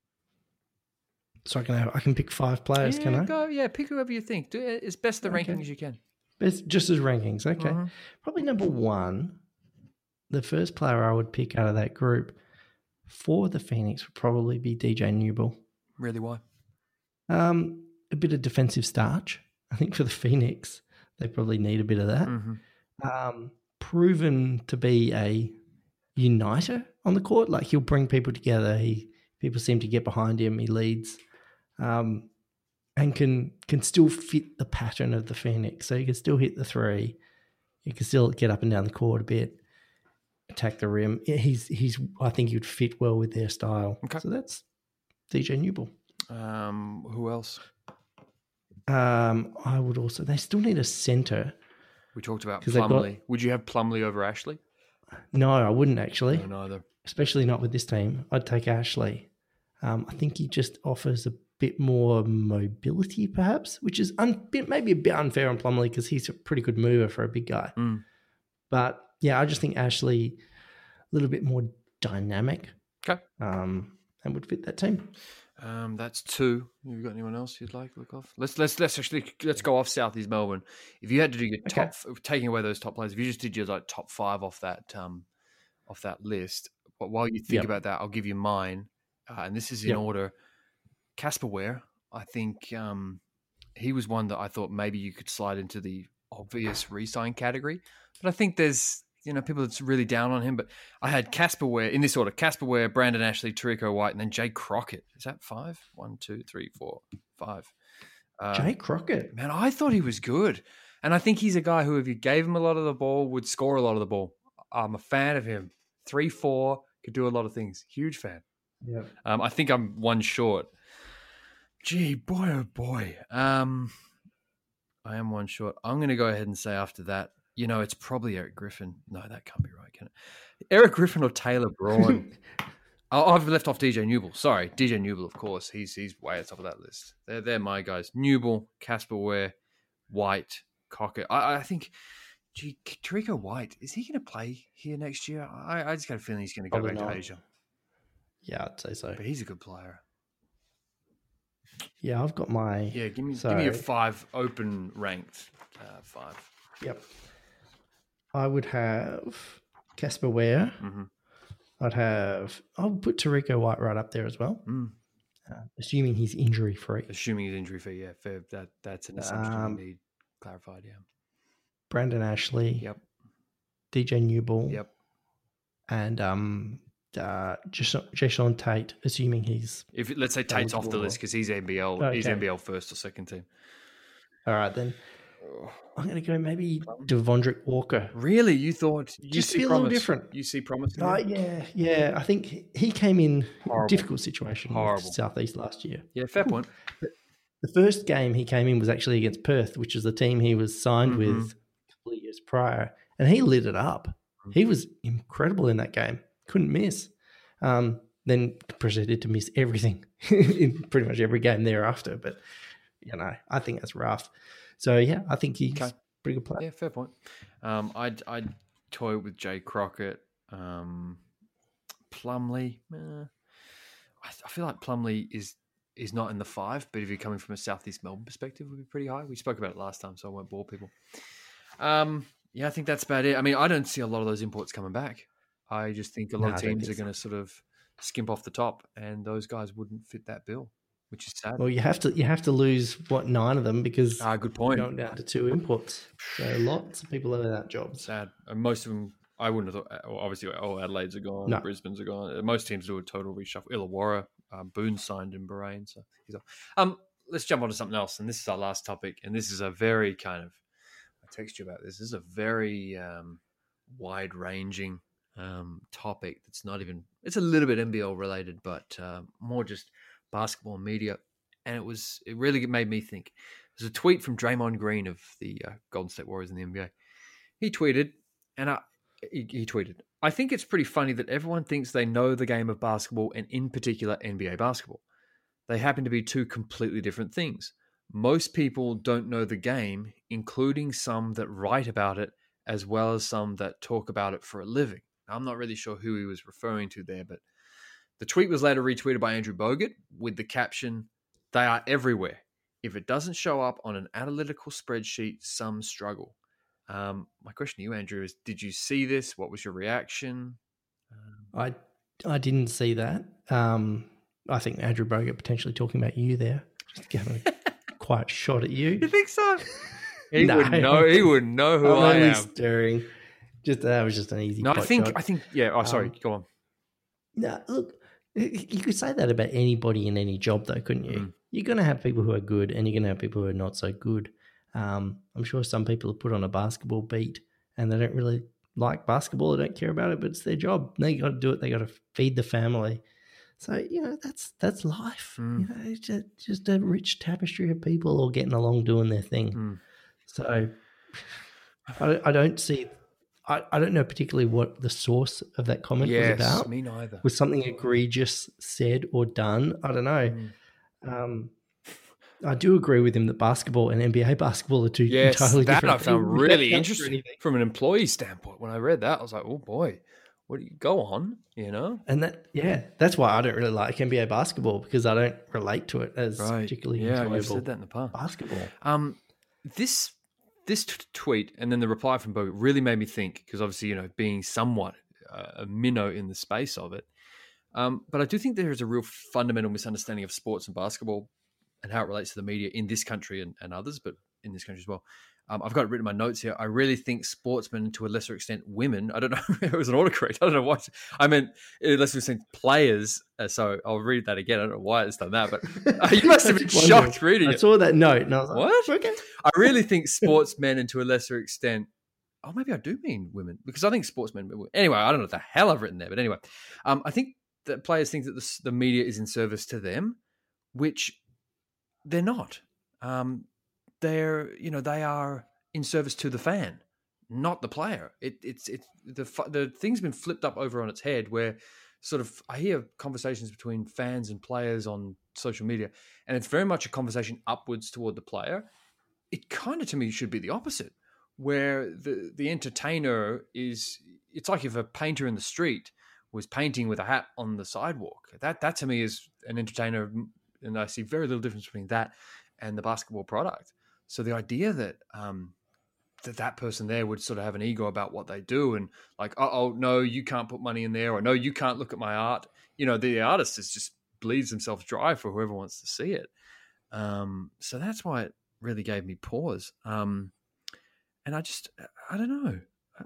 So I can have, I can pick five players, yeah, can I? Go, yeah, pick whoever you think. Do it as best the Okay. ranking as you can. It's just as rankings. Okay. Mm-hmm. Probably number one, the first player I would pick out of that group for the Phoenix would probably be D J Newell. Really, why? Um, a bit of defensive starch. I think for the Phoenix, they probably need a bit of that. Mm-hmm. Um, proven to be a uniter on the court. Like, he'll bring people together. He people seem to get behind him. He leads, um, and can can still fit the pattern of the Phoenix. So he can still hit the three. He can still get up and down the court a bit, attack the rim. He's he's. I think he'd fit well with their style. Okay. So that's D J Newell. Um, who else? Um, I would also. They still need a center. We talked about 'Cause they've Plumlee. got- Would you have Plumlee over Ashley? No, I wouldn't actually. No, neither. Especially not with this team. I'd take Ashley. Um, I think he just offers a bit more mobility, perhaps, which is un- bit, maybe a bit unfair on Plumlee because he's a pretty good mover for a big guy. Mm. But yeah, I just think Ashley a little bit more dynamic. Okay. Um, and would fit that team. Um, that's two. Have you got anyone else you'd like to look off? Let's let's let's actually let's go off Southeast Melbourne. If you had to do your Okay. top, taking away those top players, if you just did your like top five off that um off that list, but while you think Yep. about that, I'll give you mine, uh, and this is in Yep. order. Casper Ware, I think um, he was one that I thought maybe you could slide into the obvious re-sign category, but I think there's you know people that's really down on him. But I had Casper Ware in this order: Casper Ware, Brandon Ashley, Tariko White, and then Jay Crockett. Is that five? One, two, three, four, five. Uh, Jay Crockett. man, I thought he was good, and I think he's a guy who, if you gave him a lot of the ball, would score a lot of the ball. I'm a fan of him. Three, four, could do a lot of things. Huge fan. Yeah. Um, I think I'm one short. Gee, boy, oh boy. Um, I am one short. I'm going to go ahead and say after that, you know, it's probably Eric Griffin. No, that can't be right, can it? Eric Griffin or Taylor Braun. oh, I've left off D J Newell. Sorry, D J Newell, of course. He's he's way at the top of that list. They're, they're my guys. Newell, Casper Ware, White, Cocker. I, I think, gee, Tariko White, is he going to play here next year? I, I just got a feeling he's going to go Probably back not. to Asia. Yeah, I'd say so. But he's a good player. Yeah, I've got my. Yeah, give me so, give me your five open ranked uh, five. Yep. I would have Casper Ware. Mm-hmm. I'd have. I'll put Tariko White right up there as well, Mm. uh, assuming he's injury free. Assuming he's injury free, yeah, fair. That that's an assumption Um, we need clarified. Yeah. Brandon Ashley. Yep. D J Newell. Yep. And um, uh, Jason Tate, assuming he's If let's say Tate's off the eligible. list because he's N B L, he's Okay. N B L first or second team. all right. Then I'm going to go maybe Devondrick Walker. Really, you thought you Just see be a little promise? different. You see promise? in Oh, him? yeah, yeah. I think he came in Horrible. a difficult situation Horrible. with Southeast last year. Yeah, fair point. The first game he came in was actually against Perth, which is the team he was signed Mhm. with a couple of years prior, and he lit it up. Mm-hmm. He was incredible in that game. Couldn't miss. Um, then proceeded to miss everything in pretty much every game thereafter. But, you know, I think that's rough. So, yeah, I think he's Okay. a pretty good player. Yeah, fair point. Um, I'd, I'd toy with Jay Crockett. Um, Plumlee. Eh, I, I feel like Plumlee is is not in the five, but if you're coming from a Southeast Melbourne perspective, would be pretty high. We spoke about it last time, so I won't bore people. Um, yeah, I think that's about it. I mean, I don't see a lot of those imports coming back. I just think a lot No, of I don't teams are think going to sort of skimp off the top, and those guys wouldn't fit that bill, which is sad. Well, you have to you have to lose, what, nine of them because Ah, good we're point. going down to two imports. So lots of people are without jobs. Sad. And most of them, I wouldn't have thought, well, obviously, all Adelaide's are gone, No. Brisbane's are gone. Most teams do a total reshuffle. Illawarra, um, Boone signed in Bahrain. So he's off. Um, let's jump on to something else. And this is our last topic. And this is a very kind of, I text you about this, this is a very um, wide-ranging um, topic that's not even, it's a little bit N B L related, but uh, more just basketball and media. And it was, it really made me think. There's a tweet from Draymond Green of the uh, Golden State Warriors in the N B A. He tweeted, and I, he, he tweeted, I think it's pretty funny that everyone thinks they know the game of basketball and in particular N B A basketball. They happen to be two completely different things. Most people don't know the game, including some that write about it as well as some that talk about it for a living. Now, I'm not really sure who he was referring to there, but the tweet was later retweeted by Andrew Bogut with the caption, they are everywhere. If it doesn't show up on an analytical spreadsheet, some struggle. Um, my question to you, Andrew, is did you see this? What was your reaction? Um, I I didn't see that. Um, I think Andrew Bogut potentially talking about you there. Just having a quiet shot at you. you think so? He No. would know. He would know who I'm I only am. stirring. Just that was just an easy. No, I pot think. shot. I think. Yeah. Oh, sorry. Um, Go on. No, look, you could say that about anybody in any job, though, couldn't you? Mm. You're going to have people who are good, and you're going to have people who are not so good. Um, I'm sure some people are put on a basketball beat, and they don't really like basketball. They don't care about it, but it's their job. They got to do it. They got to feed the family. So you know that's that's life. Mm. You know, it's just, just a rich tapestry of people all getting along doing their thing. Mm. So I, I don't see. I, I don't know particularly what the source of that comment Yes, was about. me neither. Was something egregious said or done? I don't know. Mm. Um, I do agree with him that basketball and N B A basketball are two Yes, entirely that different I found things. really That's interesting anything. from an employee standpoint. When I read that, I was like, "Oh boy, what do you go on?" You know, And that, yeah, that's why I don't really like N B A basketball because I don't relate to it as particularly Yeah, enjoyable you've said that in the past. basketball. Um, this this t- tweet and then the reply from Bogut really made me think because obviously, you know, being somewhat uh, a minnow in the space of it. Um, but I do think there is a real fundamental misunderstanding of sports and basketball and how it relates to the media in this country and, and others, but in this country as well. Um, I've got it written in my notes here. I really think sportsmen, to a lesser extent, women. I don't know. It was an autocorrect. I don't know what I meant. To a lesser extent, players. Uh, so I'll read that again. I don't know why it's done that, but uh, you must have been Wondering. shocked reading I it. saw that note and I was like, What? Okay. I really think sportsmen, and to a lesser extent, oh, maybe I do mean women because I think sportsmen. Anyway, I don't know what the hell I've written there, but anyway, um, I think that players think that the, the media is in service to them, which they're not. Um, they're, you know, they are in service to the fan, not the player. It, it's it's the the thing's been flipped up over on its head. Where sort of I hear conversations between fans and players on social media, and it's very much a conversation upwards toward the player. It kind of to me should be the opposite, where the the entertainer is. It's like if a painter in the street was painting with a hat on the sidewalk. That that to me is an entertainer, and I see very little difference between that and the basketball product. So the idea that um, that that person there would sort of have an ego about what they do and like, oh, oh no, you can't put money in there, or no, you can't look at my art. You know, the artist is just bleeds themselves dry for whoever wants to see it. Um, so that's why it really gave me pause. Um, and I just, I don't know.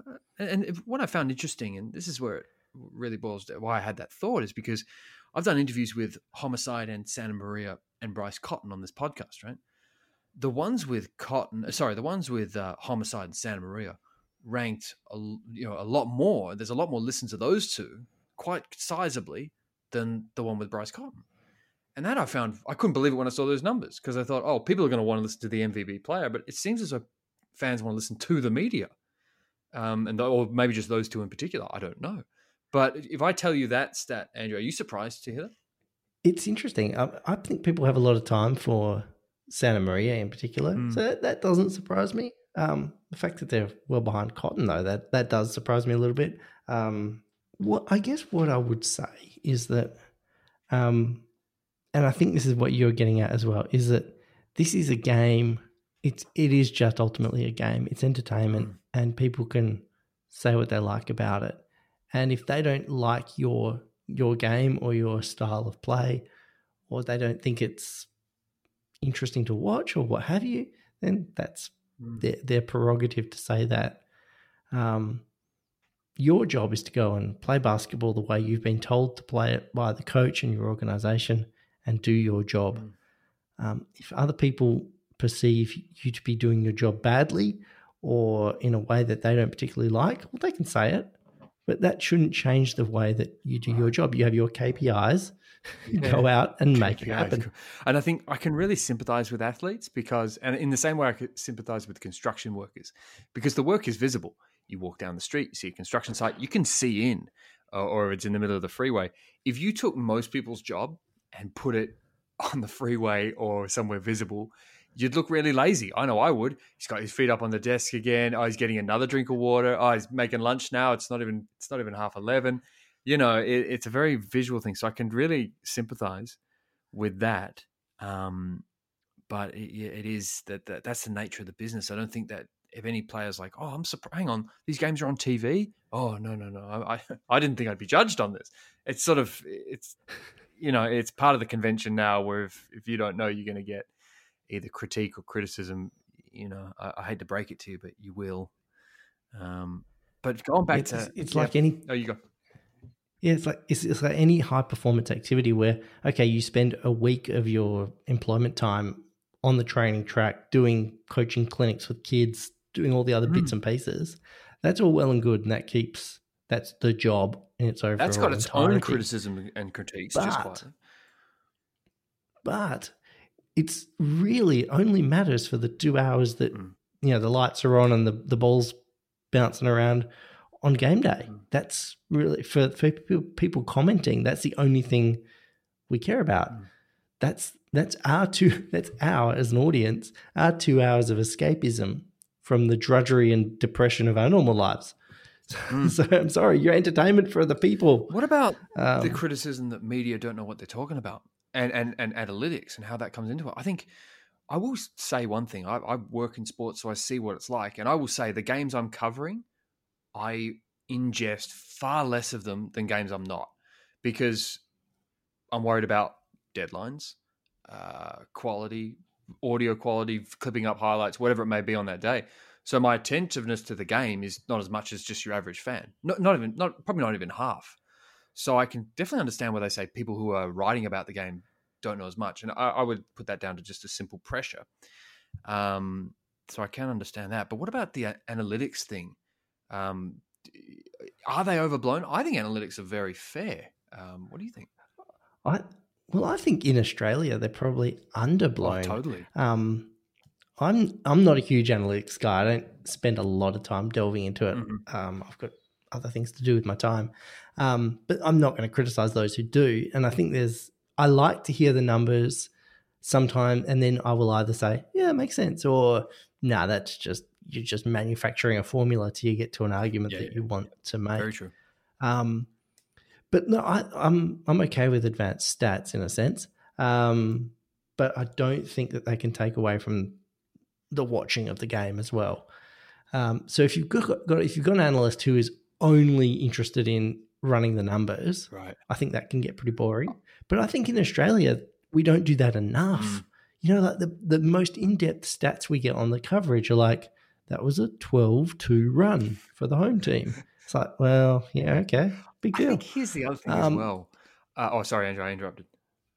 And if, what I found interesting, and this is where it really boils down, why I had that thought, is because I've done interviews with Homicide and Santa Maria and Bryce Cotton on this podcast, right? The ones with Cotton, sorry, the ones with uh, Homicide and Santa Maria ranked, a, you know, a lot more. There's a lot more listen to those two, quite sizably, than the one with Bryce Cotton. And that I found, I couldn't believe it when I saw those numbers because I thought, oh, people are going to want to listen to the M V B player, but it seems as though fans want to listen to the media, um, and or maybe just those two in particular. I don't know, But if I tell you that stat, Andrew, are you surprised to hear that? It's interesting. I, I think people have a lot of time for Santa Maria in particular, Mm. so that, that doesn't surprise me. Um, the fact that they're well behind Cotton, though, that that does surprise me a little bit. Um, what I guess what I would say is that, um, and I think this is what you're getting at as well, is that this is a game. It's it is just ultimately a game. It's entertainment, Mm. and people can say what they like about it. And if they don't like your your game or your style of play, or they don't think it's interesting to watch or what have you, then that's Mm. their, their prerogative to say that. Um, your job is to go and play basketball the way you've been told to play it by the coach and your organization and do your job. Mm. Um, if other people perceive you to be doing your job badly or in a way that they don't particularly like, well, they can say it. But that shouldn't change the way that you do your job. You have your K P Is, Yeah. go out and make it Yeah, happen. And I think I can really sympathize with athletes because, and in the same way I could sympathize with construction workers, because the work is visible. You walk down the street, you see a construction site, you can see in, or, or it's in the middle of the freeway. If you took most people's job and put it on the freeway or somewhere visible, you'd look really lazy. I know I would. He's got his feet up on the desk again. Oh, he's getting another drink of water. Oh, he's making lunch now. It's not even. It's not even half eleven. You know, it, it's a very visual thing. So I can really sympathize with that. Um, but it, it is that, that that's the nature of the business. I don't think that if any player's like, oh, I'm surprised. Hang on, these games are on T V. Oh no, no, no. I, I I didn't think I'd be judged on this. It's sort of it's you know it's part of the convention now where if if you don't know, you're going to get either critique or criticism. You know, I, I hate to break it to you, but you will. Um, but going back It's, to it's yeah. like any Oh, you go. yeah, it's like it's, it's like any high performance activity where okay, you spend a week of your employment time on the training track doing coaching clinics with kids, doing all the other bits and pieces. That's all well and good, and that keeps that's the job in its overall That's got its entirety. own criticism and critiques, just But- quietly. But it's really only matters for the two hours that Mm. you know the lights are on and the, the ball's bouncing around on game day. Mm. That's really for, for people, people commenting. That's the only thing we care about. Mm. That's that's our two. That's our as an audience. Our two hours of escapism from the drudgery and depression of our normal lives. Mm. So I'm sorry, you're entertainment for the people. What about Um, the criticism that media don't know what they're talking about and, and, and analytics and how that comes into it? I think I will say one thing. I, I work in sports, so I see what it's like. And I will say the games I'm covering, I ingest far less of them than games I'm not because I'm worried about deadlines, uh, quality, audio quality, clipping up highlights, whatever it may be on that day. So my attentiveness to the game is not as much as just your average fan. Not, not even, not probably not even half. So I can definitely understand why they say people who are writing about the game don't know as much, and I, I would put that down to just a simple pressure. Um, so I can understand that. But what about the a- analytics thing? Um, are they overblown? I think analytics are very fair. Um, what do you think? I well, I think in Australia they're probably underblown. Oh, totally. Um, I'm I'm not a huge analytics guy. I don't spend a lot of time delving into it. Mhm. Um, I've got other things to do with my time, um, but I'm not going to criticize those who do. And I think there's I like to hear the numbers sometime, and then I will either say, "Yeah, it makes sense," or "Nah, that's just you're just manufacturing a formula till you get to an argument Yeah, that yeah, you want to make." Very true. Um, but no, I, I'm I'm okay with advanced stats in a sense, um, but I don't think that they can take away from the watching of the game as well. Um, so if you've got, got if you've got an analyst who is only interested in running the numbers, Right. I think that can get pretty boring. But I think in Australia we don't do that enough. Mm. You know, like the the most in depth stats we get on the coverage are like that was a twelve two run for the home team. It's like, well, yeah, okay, big I deal. think here's the other thing as Um, well. Uh, oh, sorry, Andrew, I interrupted.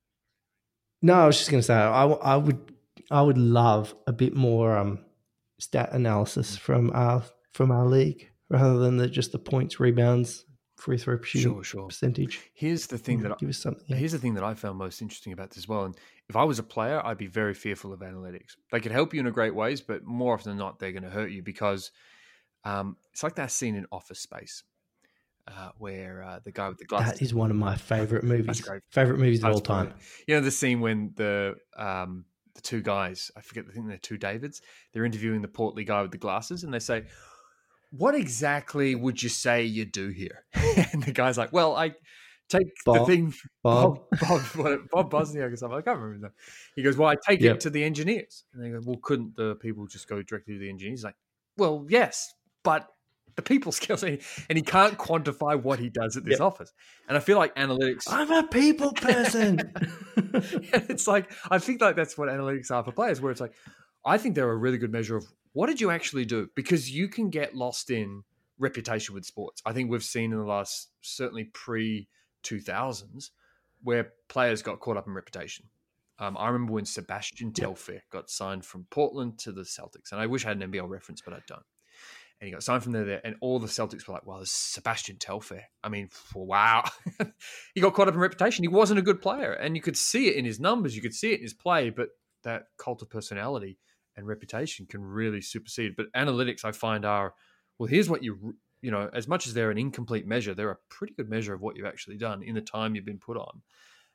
No, I was just going to say I, I would I would love a bit more um, stat analysis from our from our league rather than the, just the points, rebounds, free throw shooting Sure, sure. percentage. Here's the thing that I, Give us something. Yeah. Here's the thing that I found most interesting about this as well. And if I was a player, I'd be very fearful of analytics. They could help you in a great ways, but more often than not, they're going to hurt you because um, it's like that scene in Office Space. uh, where uh, the guy with the glasses. That is one of my favorite movies. That's great. Favorite movies of That's all time. brilliant. You know the scene when the um, the two guys, I forget, I think they're two Davids. They're interviewing the portly guy with the glasses, and they say, "What exactly would you say you do here?" And the guy's like, "Well, I take Bob, the thing, Bob, Bob, Bob, Bob Bosniak or something. I can't remember that." He goes, "Well, I take Yep. it to the engineers." And they go, "Well, couldn't the people just go directly to the engineers?" He's like, "Well, yes, but the people skills," and he can't quantify what he does at this Yep. office. And I feel like analytics. I'm a people person. It's like, I think like that's what analytics are for players, where it's like, I think they're a really good measure of what did you actually do? Because you can get lost in reputation with sports. I think we've seen in the last, certainly pre two thousands, where players got caught up in reputation. Um, I remember when Sebastian Telfair got signed from Portland to the Celtics, and I wish I had an N B L reference, but I don't. And he got signed from there, there and all the Celtics were like, "Well, there's Sebastian Telfair. I mean, wow." He got caught up in reputation. He wasn't a good player, and you could see it in his numbers. You could see it in his play, but that cult of personality and reputation can really supersede. But analytics, I find, are, well, here's what you, you know, as much as they're an incomplete measure, they're a pretty good measure of what you've actually done in the time you've been put on.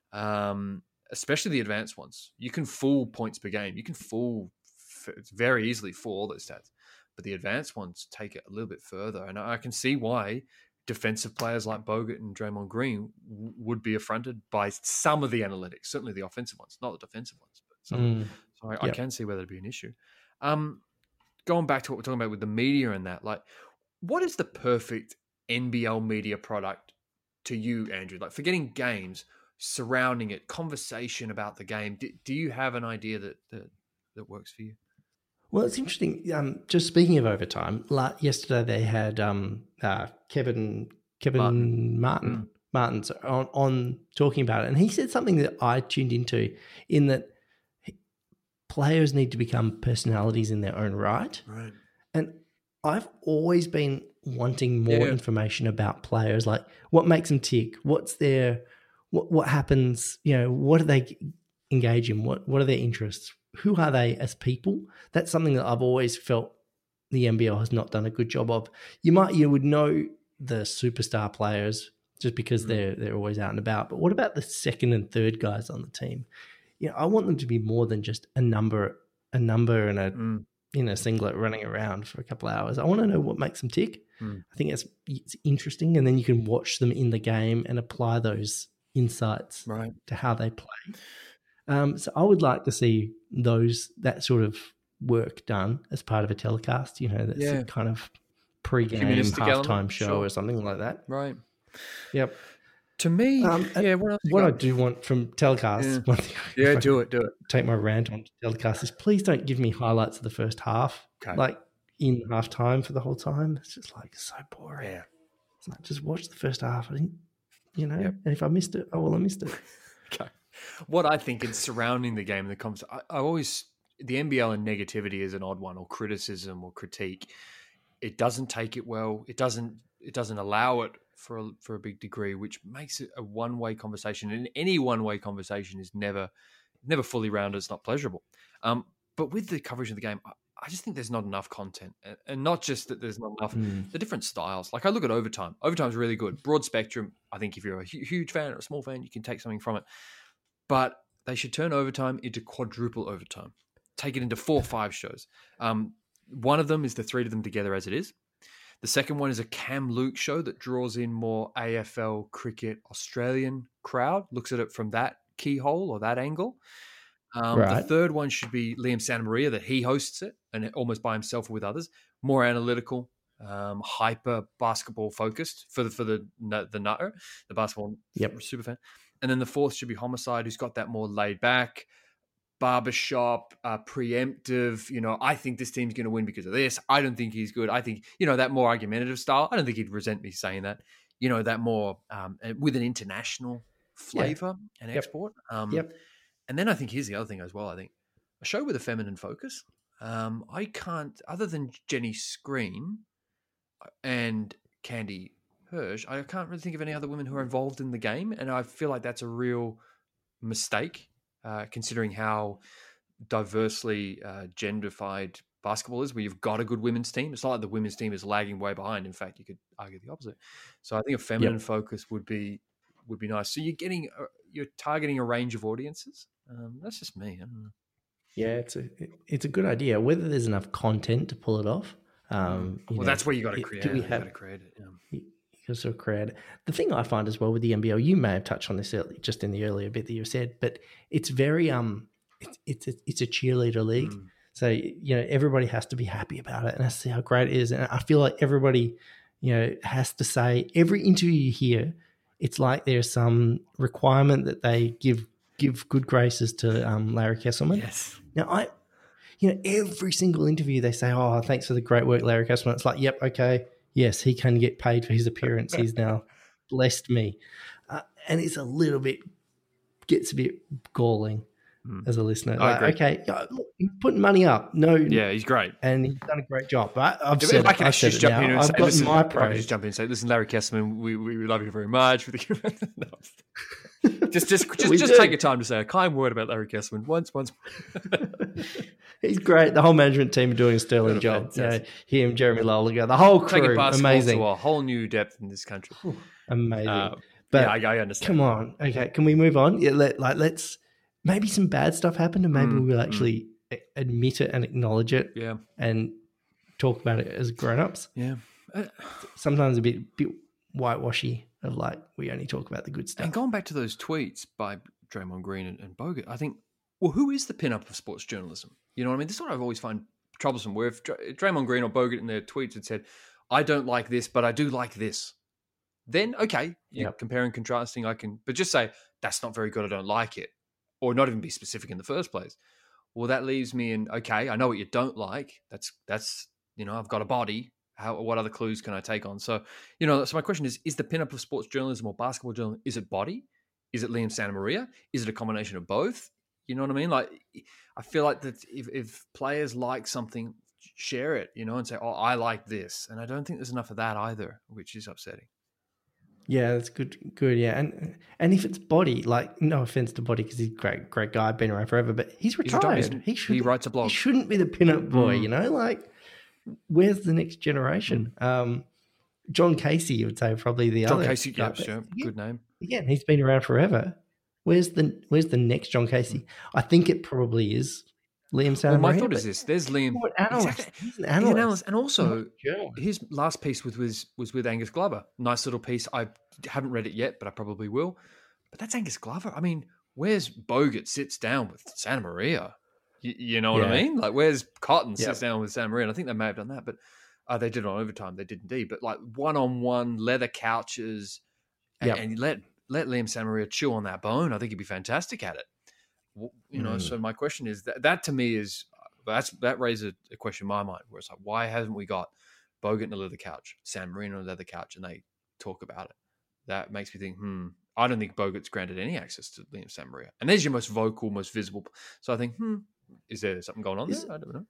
Um, especially the advanced ones. You can fool points per game. You can fool very easily fool all those stats. But the advanced ones take it a little bit further. And I can see why defensive players like Bogut and Draymond Green w- would be affronted by some of the analytics, certainly the offensive ones, not the defensive ones. But some. Mm. So I, Yep. I can see where that'd be an issue. Um, going back to what we're talking about with the media and that, like, what is the perfect N B L media product to you, Andrew? Like, forgetting games, surrounding it, conversation about the game. Do, do you have an idea that, that that works for you? Well, it's interesting. Um, just speaking of overtime, la- yesterday they had um, uh, Kevin Kevin Martin, Martin, Mm. Martin so on, on talking about it, and he said something that I tuned into, in that he- players need to become personalities in their own right. Right. And I've always been wanting more Yeah. information about players, like what makes them tick, what's their, what what happens, you know, what do they engage in, what what are their interests, who are they as people? That's something that I've always felt the N B L has not done a good job of. You might, you would know the superstar players just because Mm. they're they're always out and about, but what about the second and third guys on the team? You know, I want them to be more than just a number, a number and a Mm. in a singlet running around for a couple of hours. I want to know what makes them tick. Mm. I think it's it's interesting, and then you can watch them in the game and apply those insights Right. to how they play. Um, so I would like to see those that sort of work done as part of a telecast. You know, that's Yeah. a kind of pre-game Humanistic halftime element, show sure. or something like that. Right. Yep. To me, Um, yeah. What else? you What I got? do want from telecasts, Yeah. one thing Yeah, if I do can it. Do it. take my rant on telecast is please don't give me highlights of the first half, Okay. like in halftime for the whole time. It's just like so boring. Yeah. It's like just watch the first half. I didn't, you know, Yep. and if I missed it, oh well, I missed it. Okay. What I think is surrounding the game, the conversation, I, I always, the N B L and negativity is an odd one, or criticism or critique. It doesn't take it well. It doesn't. It doesn't allow it for a, for a big degree, which makes it a one way conversation. And any one way conversation is never never fully rounded. It's not pleasurable. Um, but with the coverage of the game, I, I just think there's not enough content, and, and not just that there's not enough. Mm. The different styles. Like I look at overtime. Overtime's really good, broad spectrum. I think if you're a hu- huge fan or a small fan, you can take something from it. But they should turn overtime into quadruple overtime. Take it into four or five shows. Um, one of them is the three of them together as it is. The second one is a Cam Luke show that draws in more A F L cricket Australian crowd, looks at it from that keyhole or that angle. Um, Right. The third one should be Liam Santamaria, that he hosts it and almost by himself or with others, more analytical, um, hyper basketball focused for the for the the nutter, the basketball Yep. super fan. And then the fourth should be Homicide, who's got that more laid back, barbershop, uh, preemptive. You know, I think this team's going to win because of this. I don't think he's good. I think, you know, that more argumentative style. I don't think he'd resent me saying that. You know, that more um, with an international flavor and Yep. export. Um, Yep. And then I think here's the other thing as well. I think a show with a feminine focus. Um, I can't, other than Jenny Screen and Candy Hirsch, I can't really think of any other women who are involved in the game. And I feel like that's a real mistake, uh, considering how diversely uh, genderfied basketball is, where you've got a good women's team. It's not like the women's team is lagging way behind. In fact, you could argue the opposite. So I think a feminine yep. focus would be would be nice. So you're getting you're targeting a range of audiences. Um, that's just me. I don't know. Yeah, it's a it's a good idea. Whether there's enough content to pull it off. Um, well, know, that's where you got to create. Do we it. have, you got to create it. Yeah. You, you sort of create it. The thing I find as well with the N B L, you may have touched on this early, just in the earlier bit that you said, but it's very um, it's it's a, it's a cheerleader league. Mm. So you know everybody has to be happy about it, and that's how great it is. And I feel like everybody, you know, has to say every interview you hear, it's like there's some requirement that they give give good graces to um, Larry Kesselman. Yes. Now I. You know, every single interview they say, oh, thanks for the great work, Larry Kesselman. It's like, yep, okay, yes, he can get paid for his appearance. He's now blessed me. Uh, and it's a little bit, gets a bit galling mm. as a listener. I like, okay, look, he's putting money up. No. Yeah, he's great. And he's done a great job. But I've if said I can I've just jump now. in and I've say, got listen, my I praise. can just jump in and say, listen, Larry Kesselman, we, we love you very much. no. Just, just, just, just take your time to say a kind word about Larry Kesselman once, once. He's great. The whole management team are doing a sterling job. You know, him, Jeremy Lawler, the whole crew, taking basketball amazing. to a whole new depth in this country. Amazing. Uh, but yeah, I, I understand. Come on, okay, can we move on? Yeah, let, like let's maybe some bad stuff happened, and maybe mm, we'll actually mm. admit it and acknowledge it. Yeah, and talk about it as grown-ups. Yeah, uh, sometimes a bit, bit whitewashy. Of like, we only talk about the good stuff. And going back to those tweets by Draymond Green and, and Bogut, I think, well, who is the pinup of sports journalism? You know what I mean? This is what I've always found troublesome, where if Draymond Green or Bogut in their tweets had said, I don't like this, but I do like this, then, okay, you yep. know, comparing, contrasting, I can, but just say, that's not very good, I don't like it, or not even be specific in the first place. Well, that leaves me in, okay, I know what you don't like. That's, that's you know, I've got a body. How, what other clues can I take on? So, you know, so my question is, is the pinup of sports journalism or basketball journalism, is it body? Is it Liam Santa Maria? Is it a combination of both? You know what I mean? Like, I feel like that if, if players like something, share it, you know, and say, oh, I like this. And I don't think there's enough of that either, which is upsetting. Yeah, that's good. Good, yeah. And and if it's body, like, no offense to Body because he's a great, great guy, been around forever, but he's retired. He's retired. He, should, he writes a blog. He shouldn't be the pinup boy, mm. you know? Like, where's the next generation? Um, John Casey, you would say, probably the John other. John Casey, guy, yeah, sure. Again, good name. Again, he's been around forever. Where's the Where's the next John Casey? Mm. I think it probably is Liam Santa Maria. Well, my thought is this: there's Liam. What analyst? Exactly. He's an analyst. He's an analyst, and also yeah. his last piece was, was was with Angus Glover. Nice little piece. I haven't read it yet, but I probably will. But that's Angus Glover. I mean, where's Bogut sits down with Santa Maria? You, you know what yeah. I mean? Like, where's Cotton sits yep. down with Santa Maria? And I think they may have done that, but uh, they did it on overtime. They did indeed. But like one-on-one leather couches, and, yep. and let let Liam Santa Maria chew on that bone. I think he'd be fantastic at it. You know. Mm. So my question is that that to me is that's that raises a question in my mind where it's like, why haven't we got Bogut in a leather couch, Santa Maria on a leather couch, and they talk about it? That makes me think, hmm. I don't think Bogut's granted any access to Liam Santa Maria, and there's your most vocal, most visible. So I think, hmm. Is there something going on is, there? I don't know.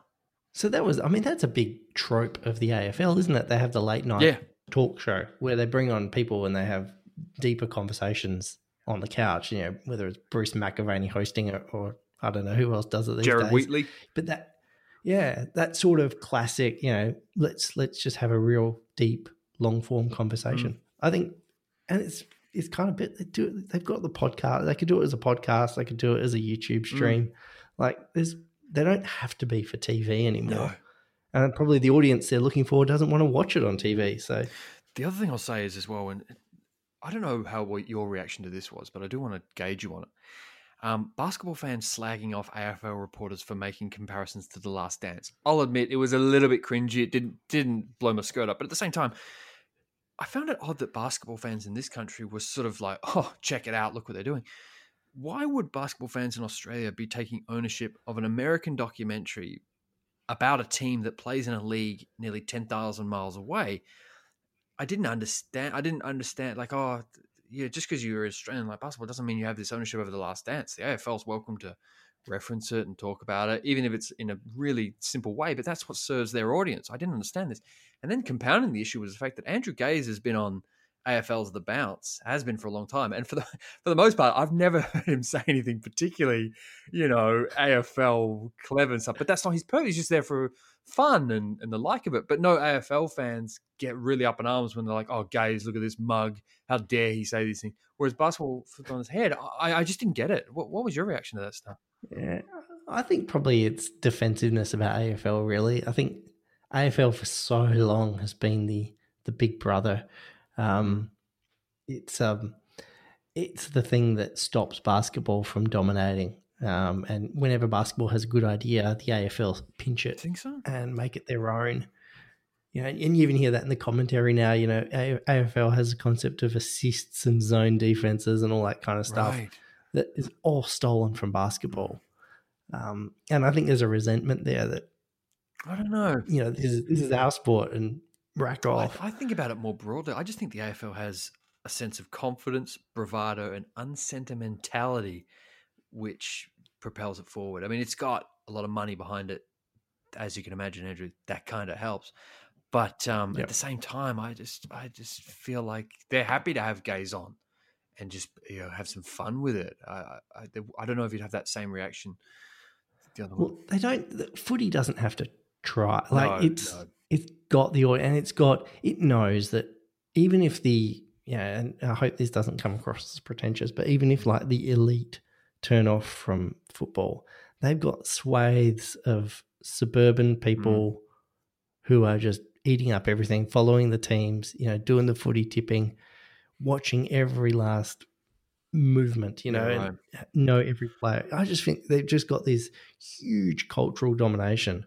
So that was, I mean, that's a big trope of the A F L, isn't it? They have the late night yeah. talk show where they bring on people and they have deeper conversations on the couch, you know, whether it's Bruce McAvaney hosting it or I don't know who else does it these Jared days. Wheatley. But that, yeah, that sort of classic, you know, let's let's just have a real deep, long form conversation. Mm. I think, and it's it's kind of bit, they do it, they've got the podcast, they could do it as a podcast, they could do it as a YouTube stream. Mm. Like there's, they don't have to be for T V anymore. No. And probably the audience they're looking for doesn't want to watch it on T V. So the other thing I'll say is as well, and I don't know how what your reaction to this was, but I do want to gauge you on it. Um, basketball fans slagging off A F L reporters for making comparisons to The Last Dance. I'll admit it was a little bit cringy. It didn't didn't blow my skirt up, but at the same time, I found it odd that basketball fans in this country were sort of like, oh, check it out, look what they're doing. Why would basketball fans in Australia be taking ownership of an American documentary about a team that plays in a league nearly ten thousand miles away? I didn't understand. I didn't understand, like, oh, yeah, just because you're Australian like basketball doesn't mean you have this ownership over The Last Dance. The A F L's welcome to reference it and talk about it, even if it's in a really simple way, but that's what serves their audience. I didn't understand this. And then compounding the issue was the fact that Andrew Gaze has been on A F L's the bounce, has been for a long time. And for the for the most part, I've never heard him say anything particularly, you know, A F L clever and stuff. But that's not his purpose. He's just there for fun and, and the like of it. But no, A F L fans get really up in arms when they're like, oh, Gaze, look at this mug. How dare he say these things? Whereas basketball flipped on his head. I, I just didn't get it. What, what was your reaction to that stuff? Yeah, I think probably it's defensiveness about A F L, really. I think A F L for so long has been the the big brother. Um, it's um, it's the thing that stops basketball from dominating. Um, and whenever basketball has a good idea, the A F L pinch it I think so. and make it their own. You know, and you even hear that in the commentary now. You know, A F L has a concept of assists and zone defenses and all that kind of stuff Right. that is all stolen from basketball. Um, and I think there's a resentment there that, I don't know. you know, this is, this is our sport and rack off. I, I think about it more broadly. I just think the A F L has a sense of confidence, bravado, and unsentimentality, which propels it forward. I mean, it's got a lot of money behind it, as you can imagine, Andrew. That kind of helps. But um, Yep. at the same time, I just, I just feel like they're happy to have Gaze on and just, you know, have some fun with it. I, I, I don't know if you'd have that same reaction. The other one. Well, they don't. The footy doesn't have to try. Like No, it's no. it's got the and it's got it knows that even if the yeah, and I hope this doesn't come across as pretentious, but even if like the elite turn off from football, they've got swathes of suburban people mm. who are just eating up everything, following the teams, you know, doing the footy tipping, watching every last movement, you know, yeah, right. and know every player. I just think they've just got this huge cultural domination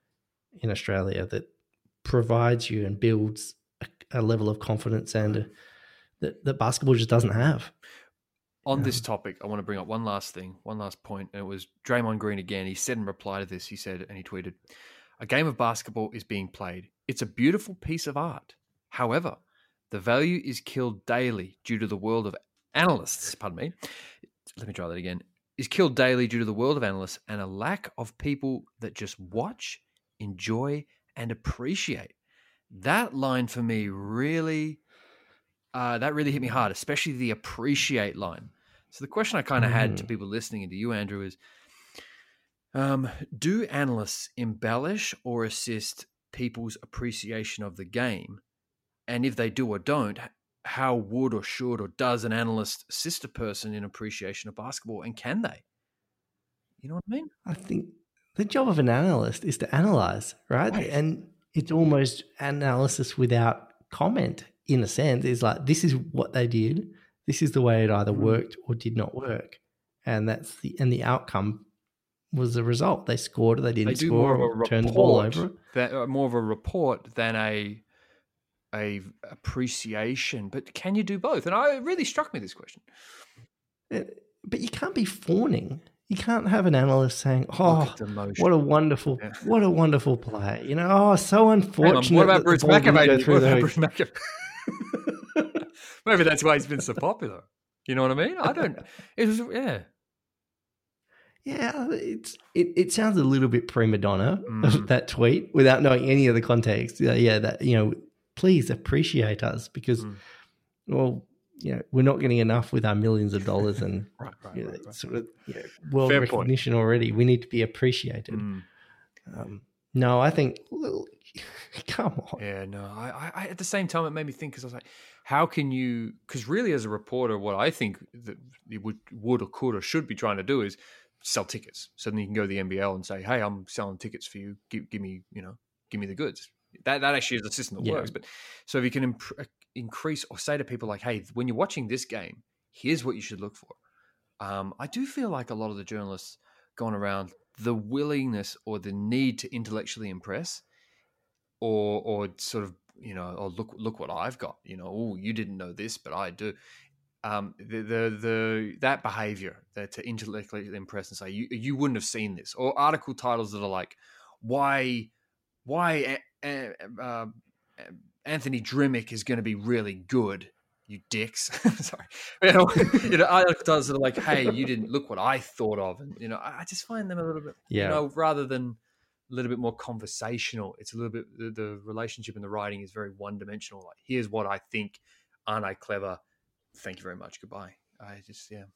in Australia that provides you and builds a, a level of confidence and a, that, that basketball just doesn't have. On this topic, I want to bring up one last thing, one last point, and it was Draymond Green again. He said in reply to this, he said, and he tweeted, "A game of basketball is being played. It's a beautiful piece of art. However, the value is killed daily due to the world of analysts, pardon me, let me try that again, is killed daily due to the world of analysts and a lack of people that just watch, enjoy, and appreciate." That line for me really, uh, that really hit me hard, especially the appreciate line. So the question I kind of mm. had to people listening and to you, Andrew, is um, do analysts embellish or assist people's appreciation of the game? And if they do or don't, how would or should or does an analyst assist a person in appreciation of basketball, and can they? You know what I mean? I think the job of an analyst is to analyze, right? right. And it's almost analysis without comment in a sense. It's like, this is what they did. This is the way it either worked or did not work. And that's the, and the outcome was the result. They scored or they didn't they do score more of a or turned the ball over. That, uh, more of a report than a, a appreciation, but can you do both? And I, it really struck me, this question. But you can't be fawning. You can't have an analyst saying, "Oh, what a wonderful, yeah. what a wonderful play." You know, oh, so unfortunate. What about Bruce McAvaney? What about Bruce McAvaney? Maybe that's why he's been so popular. You know what I mean? I don't. It was yeah. Yeah, it's it, it sounds a little bit prima donna, mm. that tweet, without knowing any of the context. Uh, yeah, that, you know, please appreciate us because, mm. well, you know, we're not getting enough with our millions of dollars and right, right, you know, right, right. sort of you know, world Fair recognition point. Already. We need to be appreciated. Mm. Um, no, I think, well, come on. Yeah, no. I, I, at the same time, it made me think, because I was like, how can you? Because really, as a reporter, what I think that you would, would or could or should be trying to do is sell tickets. So then you can go to the N B L and say, "Hey, I'm selling tickets for you. Give, give me, you know, give me the goods." That that actually is a system that yeah. works. But so if you can imp- increase or say to people like, "Hey, when you're watching this game, here's what you should look for." Um, I do feel like a lot of the journalists going around, the willingness or the need to intellectually impress, or or sort of, you know, oh, look look what I've got. You know, oh, you didn't know this, but I do. Um, the, the the that behavior, that to intellectually impress and say you you wouldn't have seen this, or article titles that are like, why why uh, uh, Anthony Drimmick is going to be really good, you dicks. Sorry, you know, you know, article titles that are like, hey, you didn't look what I thought of, and you know, I just find them a little bit, yeah. you know, rather than a little bit more conversational. It's a little bit the, the relationship in the writing is very one dimensional. Like, here's what I think. aren't I clever? Thank you very much. Goodbye. I just, yeah.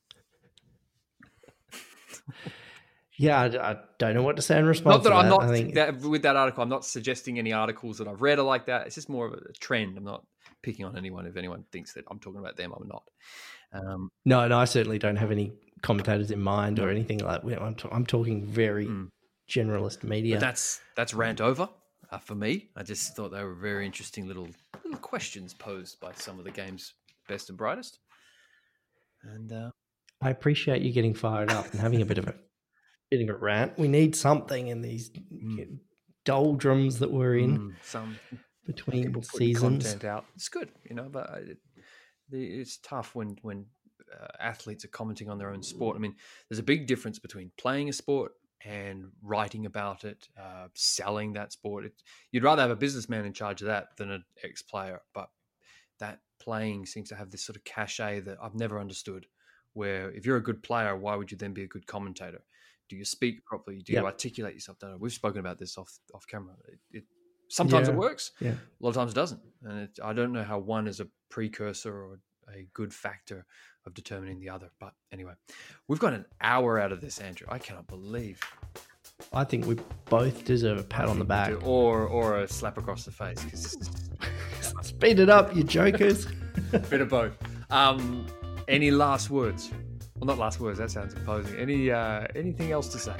Yeah, I, I don't know what to say in response Not that to I'm that. not, I think, that, with that article, I'm not suggesting any articles that I've read are like that. It's just more of a trend. I'm not picking on anyone. If anyone thinks that I'm talking about them, I'm not. Um, no, no, I certainly don't have any commentators in mind or anything like that. I'm, t- I'm talking very mm. generalist media. But that's that's rant over uh, for me. I just thought they were very interesting little little questions posed by some of the game's best and brightest. And uh, I appreciate you getting fired up and having a bit of a bit of a rant. We need something in these mm. doldrums that we're in mm, some between people seasons. Content out. It's good, you know, but it, it's tough when when uh, athletes are commenting on their own sport. I mean, there's a big difference between playing a sport and writing about it, uh, selling that sport. It, you'd rather have a businessman in charge of that than an ex-player, but that playing seems to have this sort of cachet that I've never understood, where if you're a good player, why would you then be a good commentator? Do you speak properly? Do you yep. articulate yourself? Don't know. We've spoken about this off off camera. It, it, sometimes yeah. it works. Yeah. A lot of times it doesn't. And it, I don't know how one is a precursor or a good factor of determining the other. But anyway, we've got an hour out of this, Andrew. I cannot believe. I think we both deserve a pat on the back. Or or a slap across the face. Speed it up, you jokers. Bit of both. Um, any last words? Well, not last words. That sounds imposing. Any uh, anything else to say?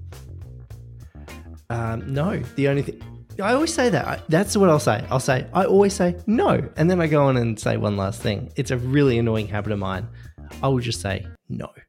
Um, no. The only thing I always say that. I, that's what I'll say. I'll say I always say no, and then I go on and say one last thing. It's a really annoying habit of mine. I will just say no.